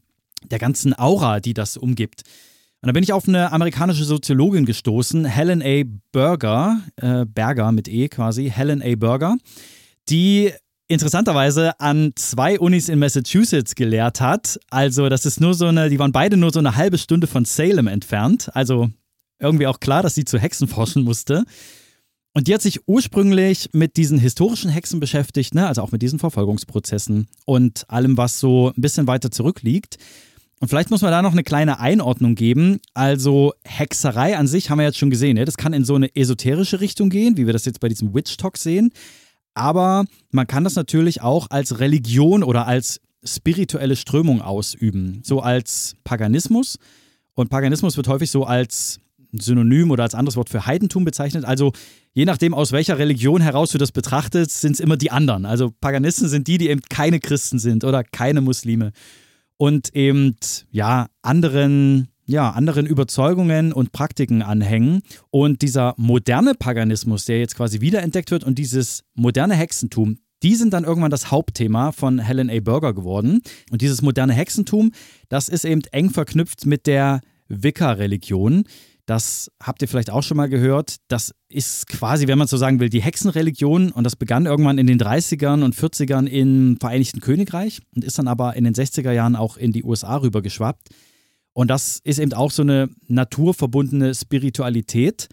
Aura, die das umgibt. Und da bin ich auf eine amerikanische Soziologin gestoßen, Helen A. Berger, Berger mit E quasi, Helen A. Berger, die interessanterweise an 2 Unis in Massachusetts gelehrt hat. Also das ist nur die waren beide nur so eine halbe Stunde von Salem entfernt. Also irgendwie auch klar, dass sie zu Hexen forschen musste. Und die hat sich ursprünglich mit diesen historischen Hexen beschäftigt, ne? Also auch mit diesen Verfolgungsprozessen und allem, was so ein bisschen weiter zurückliegt. Und vielleicht muss man da noch eine kleine Einordnung geben. Also Hexerei an sich haben wir jetzt schon gesehen, ne? Das kann in so eine esoterische Richtung gehen, wie wir das jetzt bei diesem Witch Talk sehen. Aber man kann das natürlich auch als Religion oder als spirituelle Strömung ausüben, so als Paganismus. Und Paganismus wird häufig so als Synonym oder als anderes Wort für Heidentum bezeichnet. Also je nachdem, aus welcher Religion heraus du das betrachtest, sind es immer die anderen. Also Paganisten sind die eben keine Christen sind oder keine Muslime. Und eben, ja, anderen Überzeugungen und Praktiken anhängen. Und dieser moderne Paganismus, der jetzt quasi wiederentdeckt wird, und dieses moderne Hexentum, die sind dann irgendwann das Hauptthema von Helen A. Berger geworden. Und dieses moderne Hexentum, das ist eben eng verknüpft mit der Wicca-Religion. Das habt ihr vielleicht auch schon mal gehört. Das ist quasi, wenn man so sagen will, die Hexenreligion. Und das begann irgendwann in den 30ern und 40ern im Vereinigten Königreich und ist dann aber in den 60er Jahren auch in die USA rübergeschwappt. Und das ist eben auch so eine naturverbundene Spiritualität.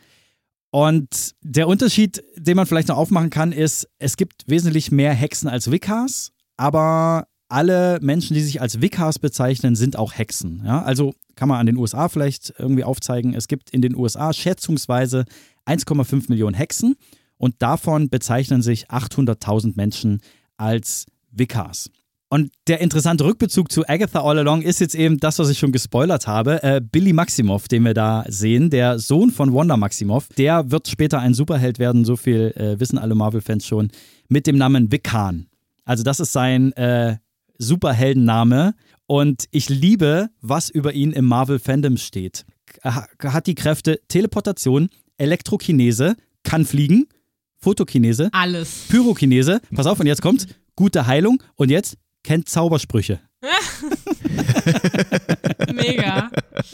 Und der Unterschied, den man vielleicht noch aufmachen kann, ist, es gibt wesentlich mehr Hexen als Wiccas, aber alle Menschen, die sich als Wiccas bezeichnen, sind auch Hexen. Ja? Also kann man an den USA vielleicht irgendwie aufzeigen, es gibt in den USA schätzungsweise 1,5 Millionen Hexen und davon bezeichnen sich 800.000 Menschen als Wiccas. Und der interessante Rückbezug zu Agatha All Along ist jetzt eben das, was ich schon gespoilert habe. Billy Maximoff, den wir da sehen, der Sohn von Wanda Maximoff, der wird später ein Superheld werden, so viel wissen alle Marvel-Fans schon, mit dem Namen Wiccan. Also das ist sein Superheldenname und ich liebe, was über ihn im Marvel-Fandom steht. Er hat die Kräfte Teleportation, Elektrokinese, kann fliegen, Photokinese, alles. Pyrokinese, pass auf, und jetzt kommt's, gute Heilung und jetzt kennt Zaubersprüche. Mega.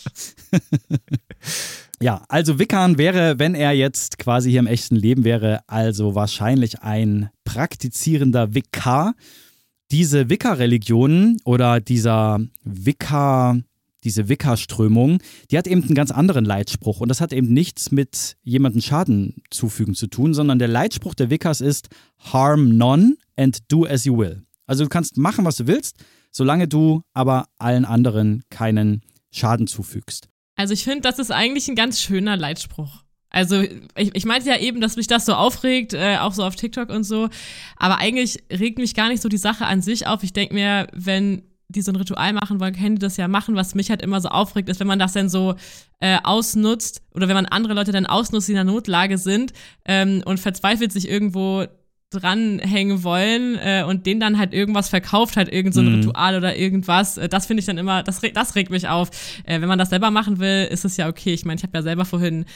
Ja, also Wiccan wäre, wenn er jetzt quasi hier im echten Leben wäre, also wahrscheinlich ein praktizierender Wicca. Diese Wicca-Religionen oder diese diese Wicca-Strömung, die hat eben einen ganz anderen Leitspruch und das hat eben nichts mit jemandem Schaden zufügen zu tun, sondern der Leitspruch der Wiccas ist Harm none and do as you will. Also du kannst machen, was du willst, solange du aber allen anderen keinen Schaden zufügst. Also ich finde, das ist eigentlich ein ganz schöner Leitspruch. Also ich meinte ja eben, dass mich das so aufregt, auch so auf TikTok und so, aber eigentlich regt mich gar nicht so die Sache an sich auf. Ich denke mir, wenn die so ein Ritual machen wollen, können die das ja machen. Was mich halt immer so aufregt, ist, wenn man das dann so ausnutzt oder wenn man andere Leute dann ausnutzt, die in einer Notlage sind und verzweifelt sich irgendwo dranhängen wollen und denen dann halt irgendwas verkauft, halt irgend so ein Ritual oder irgendwas. Das finde ich dann immer, das regt mich auf. Wenn man das selber machen will, ist es ja okay. Ich meine, ich habe ja selber vorhin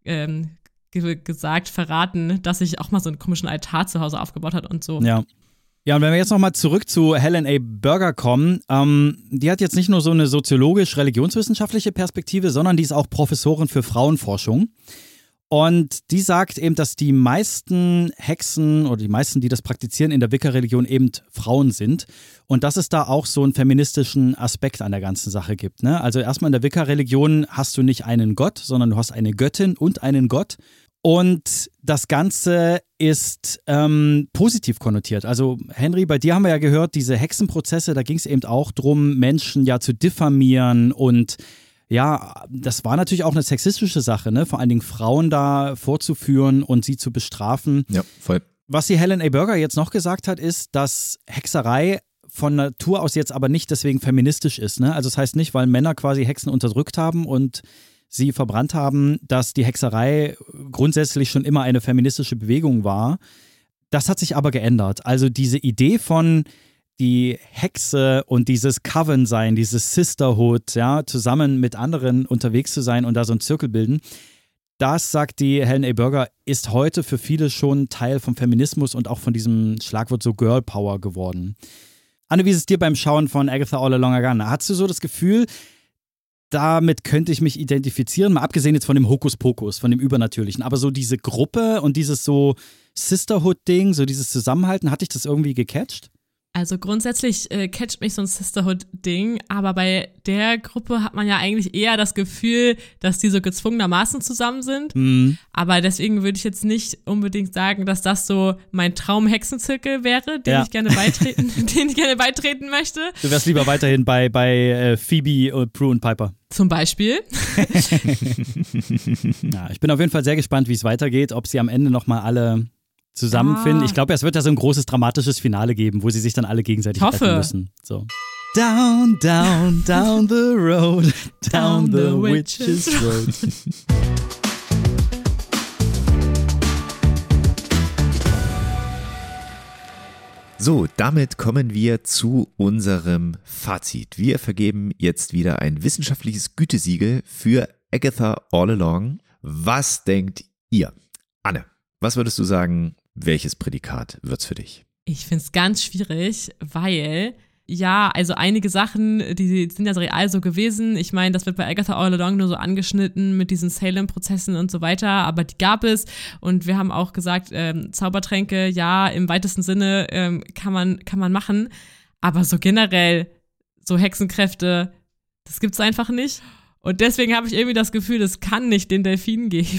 verraten, dass ich auch mal so einen komischen Altar zu Hause aufgebaut habe und so. Ja. Ja, und wenn wir jetzt nochmal zurück zu Helen A. Berger kommen, die hat jetzt nicht nur so eine soziologisch-religionswissenschaftliche Perspektive, sondern die ist auch Professorin für Frauenforschung. Und die sagt eben, dass die meisten Hexen oder die meisten, die das praktizieren in der Wicca-Religion, eben Frauen sind. Und dass es da auch so einen feministischen Aspekt an der ganzen Sache gibt. Ne? Also erstmal in der Wicca-Religion hast du nicht einen Gott, sondern du hast eine Göttin und einen Gott. Und das Ganze ist positiv konnotiert. Also Henry, bei dir haben wir ja gehört, diese Hexenprozesse, da ging es eben auch darum, Menschen ja zu diffamieren und ja, das war natürlich auch eine sexistische Sache, ne? Vor allen Dingen Frauen da vorzuführen und sie zu bestrafen. Ja, voll. Was die Helen A. Berger jetzt noch gesagt hat, ist, dass Hexerei von Natur aus jetzt aber nicht deswegen feministisch ist. Ne? Also das heißt nicht, weil Männer quasi Hexen unterdrückt haben und sie verbrannt haben, dass die Hexerei grundsätzlich schon immer eine feministische Bewegung war. Das hat sich aber geändert. Also diese Idee von die Hexe und dieses Coven-Sein, dieses Sisterhood, ja, zusammen mit anderen unterwegs zu sein und da so einen Zirkel bilden, das, sagt die Helen A. Berger, ist heute für viele schon Teil vom Feminismus und auch von diesem Schlagwort so Girl Power geworden. Anne, wie ist es dir beim Schauen von Agatha All Along Again? Hast du so das Gefühl, damit könnte ich mich identifizieren, mal abgesehen jetzt von dem Hokuspokus, von dem Übernatürlichen, aber so diese Gruppe und dieses so Sisterhood-Ding, so dieses Zusammenhalten, hat dich das irgendwie gecatcht? Also grundsätzlich catcht mich so ein Sisterhood-Ding, aber bei der Gruppe hat man ja eigentlich eher das Gefühl, dass die so gezwungenermaßen zusammen sind. Mhm. Aber deswegen würde ich jetzt nicht unbedingt sagen, dass das so mein Traum-Hexenzirkel wäre, den ich gerne beitreten möchte. Du wärst lieber weiterhin bei Phoebe, Prue und Piper. Zum Beispiel. Ja, ich bin auf jeden Fall sehr gespannt, wie es weitergeht, ob sie am Ende nochmal alle zusammenfinden. Ich glaube, es wird da so ein großes dramatisches Finale geben, wo sie sich dann alle gegenseitig retten müssen. So. Down, down, down the road, down the witch's road. So, damit kommen wir zu unserem Fazit. Wir vergeben jetzt wieder ein wissenschaftliches Gütesiegel für Agatha All Along. Was denkt ihr? Anne, was würdest du sagen, welches Prädikat wird's für dich? Ich find's ganz schwierig, weil, ja, also einige Sachen, die sind ja real so gewesen. Ich meine, das wird bei Agatha All Along nur so angeschnitten mit diesen Salem-Prozessen und so weiter, aber die gab es und wir haben auch gesagt, Zaubertränke, ja, im weitesten Sinne kann man machen, aber so generell, so Hexenkräfte, das gibt's einfach nicht. Und deswegen habe ich irgendwie das Gefühl, es kann nicht den Delfin geben.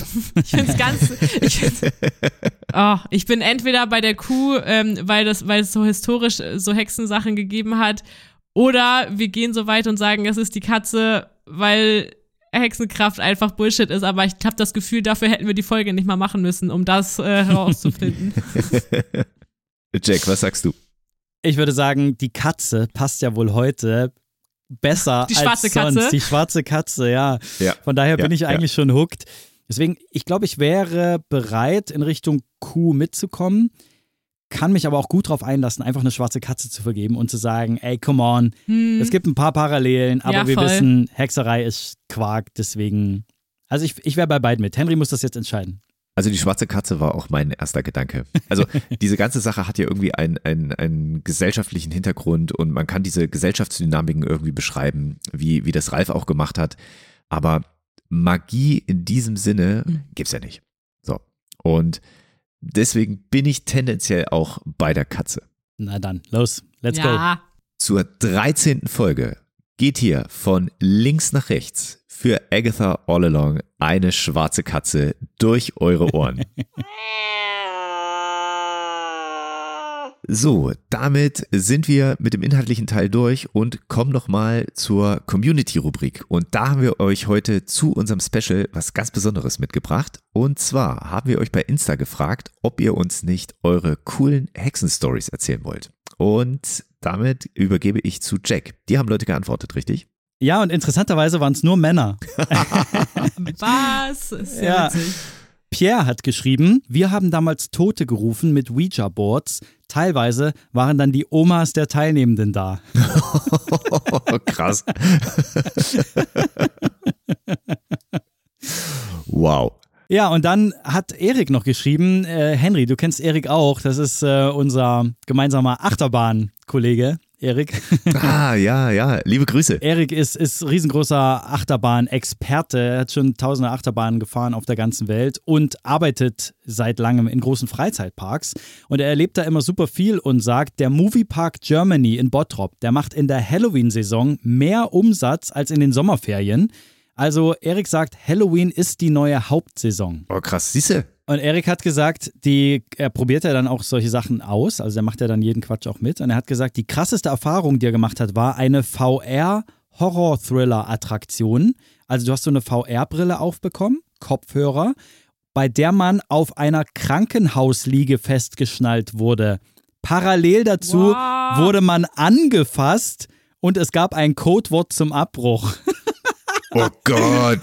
Ich bin entweder bei der Kuh, weil es so historisch so Hexensachen gegeben hat, oder wir gehen so weit und sagen, es ist die Katze, weil Hexenkraft einfach Bullshit ist. Aber ich habe das Gefühl, dafür hätten wir die Folge nicht mal machen müssen, um das herauszufinden. Jack, was sagst du? Ich würde sagen, die Katze passt ja wohl heute besser die schwarze als sonst. Katze. Die schwarze Katze, ja. Von daher bin ich eigentlich schon hooked. Deswegen, ich glaube, ich wäre bereit, in Richtung Kuh mitzukommen, kann mich aber auch gut drauf einlassen, einfach eine schwarze Katze zu vergeben und zu sagen, ey, come on, es gibt ein paar Parallelen, aber wir wissen, Hexerei ist Quark, deswegen, also ich wäre bei beiden mit. Henry muss das jetzt entscheiden. Also die schwarze Katze war auch mein erster Gedanke. Also diese ganze Sache hat ja irgendwie einen gesellschaftlichen Hintergrund und man kann diese Gesellschaftsdynamiken irgendwie beschreiben, wie das Ralf auch gemacht hat. Aber Magie in diesem Sinne gibt's ja nicht. So. Deswegen bin ich tendenziell auch bei der Katze. Na dann, los, let's go. Zur 13. Folge geht hier von links nach rechts für Agatha All Along eine schwarze Katze durch eure Ohren. So, damit sind wir mit dem inhaltlichen Teil durch und kommen nochmal zur Community-Rubrik. Und da haben wir euch heute zu unserem Special was ganz Besonderes mitgebracht. Und zwar haben wir euch bei Insta gefragt, ob ihr uns nicht eure coolen Hexen-Stories erzählen wollt. Und damit übergebe ich zu Jack. Die haben Leute geantwortet, richtig? Ja, und interessanterweise waren es nur Männer. Was? Ist ja witzig. Pierre hat geschrieben, wir haben damals Tote gerufen mit Ouija-Boards. Teilweise waren dann die Omas der Teilnehmenden da. Krass. Wow. Ja, und dann hat Erik noch geschrieben, Henry, du kennst Erik auch, das ist unser gemeinsamer Achterbahn-Kollege. Erik. Ja, liebe Grüße. Erik ist riesengroßer Achterbahn-Experte. Er hat schon tausende Achterbahnen gefahren auf der ganzen Welt und arbeitet seit langem in großen Freizeitparks. Und er erlebt da immer super viel und sagt, der Moviepark Germany in Bottrop, der macht in der Halloween-Saison mehr Umsatz als in den Sommerferien. Also Erik sagt, Halloween ist die neue Hauptsaison. Oh krass, siehste. Und Erik hat gesagt, er probiert ja dann auch solche Sachen aus, also er macht ja dann jeden Quatsch auch mit. Und er hat gesagt, die krasseste Erfahrung, die er gemacht hat, war eine VR-Horror-Thriller-Attraktion. Also du hast so eine VR-Brille aufbekommen, Kopfhörer, bei der man auf einer Krankenhausliege festgeschnallt wurde. Parallel dazu wurde man angefasst und es gab ein Codewort zum Abbruch. Oh Gott.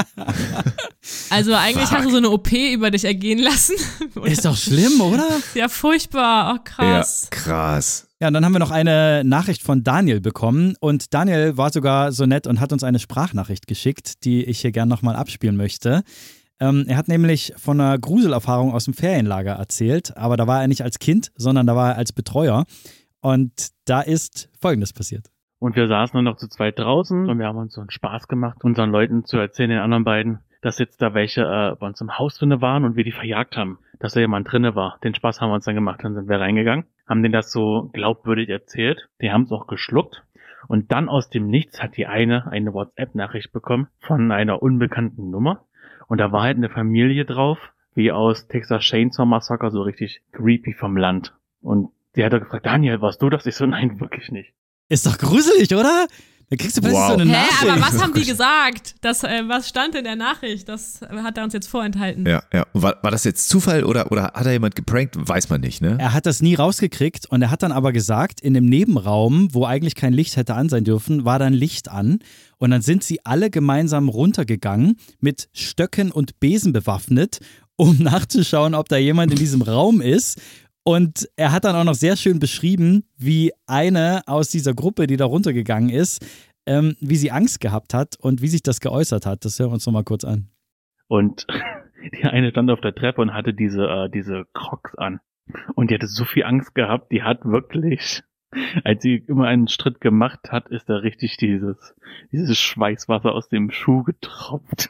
Also eigentlich hast du so eine OP über dich ergehen lassen. Ist doch schlimm, oder? Ja, furchtbar. Oh, krass. Ja, krass. Ja, und dann haben wir noch eine Nachricht von Daniel bekommen. Und Daniel war sogar so nett und hat uns eine Sprachnachricht geschickt, die ich hier gerne nochmal abspielen möchte. Er hat nämlich von einer Gruselerfahrung aus dem Ferienlager erzählt. Aber da war er nicht als Kind, sondern da war er als Betreuer. Und da ist Folgendes passiert. Und wir saßen nur noch zu zweit draußen und wir haben uns so einen Spaß gemacht, unseren Leuten zu erzählen, den anderen beiden, dass jetzt da welche bei uns im Haus drinne waren und wir die verjagt haben, dass da jemand drinne war. Den Spaß haben wir uns dann gemacht, dann sind wir reingegangen, haben denen das so glaubwürdig erzählt. Die haben es auch geschluckt und dann aus dem Nichts hat die eine WhatsApp-Nachricht bekommen von einer unbekannten Nummer und da war halt eine Familie drauf, wie aus Texas Chainsaw Massacre, so richtig creepy vom Land. Und die hat gefragt, Daniel, warst du das? Ich so, nein, wirklich nicht. Ist doch gruselig, oder? Da kriegst du plötzlich so eine Nachricht. Aber was haben die gesagt? Was stand in der Nachricht? Das hat er uns jetzt vorenthalten. Ja. War das jetzt Zufall oder hat er jemand geprankt? Weiß man nicht, ne? Er hat das nie rausgekriegt und er hat dann aber gesagt, in dem Nebenraum, wo eigentlich kein Licht hätte an sein dürfen, war dann Licht an. Und dann sind sie alle gemeinsam runtergegangen, mit Stöcken und Besen bewaffnet, um nachzuschauen, ob da jemand in diesem Raum ist. Und er hat dann auch noch sehr schön beschrieben, wie eine aus dieser Gruppe, die da runtergegangen ist, wie sie Angst gehabt hat und wie sich das geäußert hat. Das hören wir uns nochmal kurz an. Und die eine stand auf der Treppe und hatte diese Crocs an. Und die hatte so viel Angst gehabt, die hat wirklich, als sie immer einen Schritt gemacht hat, ist da richtig dieses Schweißwasser aus dem Schuh getropft.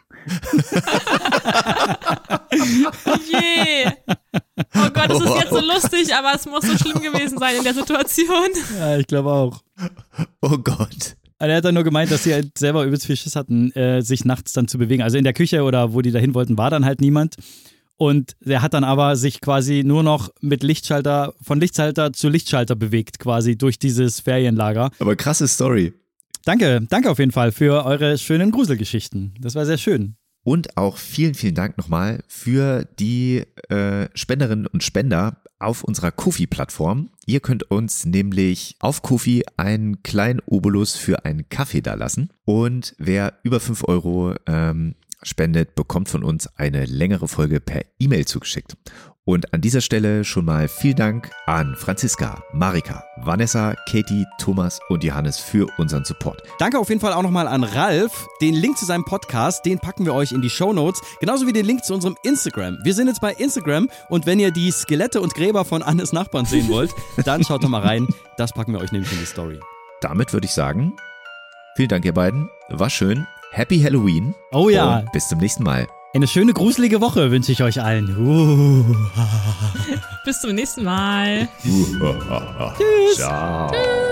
Je. Oh Gott, es ist jetzt so lustig, aber es muss so schlimm gewesen sein in der Situation. Ja, ich glaube auch. Oh Gott. Also er hat dann nur gemeint, dass sie halt selber übelst viel Schiss hatten, sich nachts dann zu bewegen. Also in der Küche oder wo die dahin wollten, war dann halt niemand. Und der hat dann aber sich quasi nur noch mit von Lichtschalter zu Lichtschalter bewegt, quasi durch dieses Ferienlager. Aber krasse Story. Danke auf jeden Fall für eure schönen Gruselgeschichten. Das war sehr schön. Und auch vielen, vielen Dank nochmal für die Spenderinnen und Spender auf unserer Ko-fi-Plattform. Ihr könnt uns nämlich auf Ko-fi einen kleinen Obolus für einen Kaffee dalassen. Und wer über 5 € spendet, bekommt von uns eine längere Folge per E-Mail zugeschickt. Und an dieser Stelle schon mal vielen Dank an Franziska, Marika, Vanessa, Katie, Thomas und Johannes für unseren Support. Danke auf jeden Fall auch nochmal an Ralf. Den Link zu seinem Podcast, den packen wir euch in die Shownotes. Genauso wie den Link zu unserem Instagram. Wir sind jetzt bei Instagram und wenn ihr die Skelette und Gräber von Annes Nachbarn sehen wollt, dann schaut doch mal rein. Das packen wir euch nämlich in die Story. Damit würde ich sagen, vielen Dank ihr beiden. War schön. Happy Halloween. Oh ja. Und bis zum nächsten Mal. Eine schöne, gruselige Woche wünsche ich euch allen. Bis zum nächsten Mal. Tschüss. Ciao. Tschüss.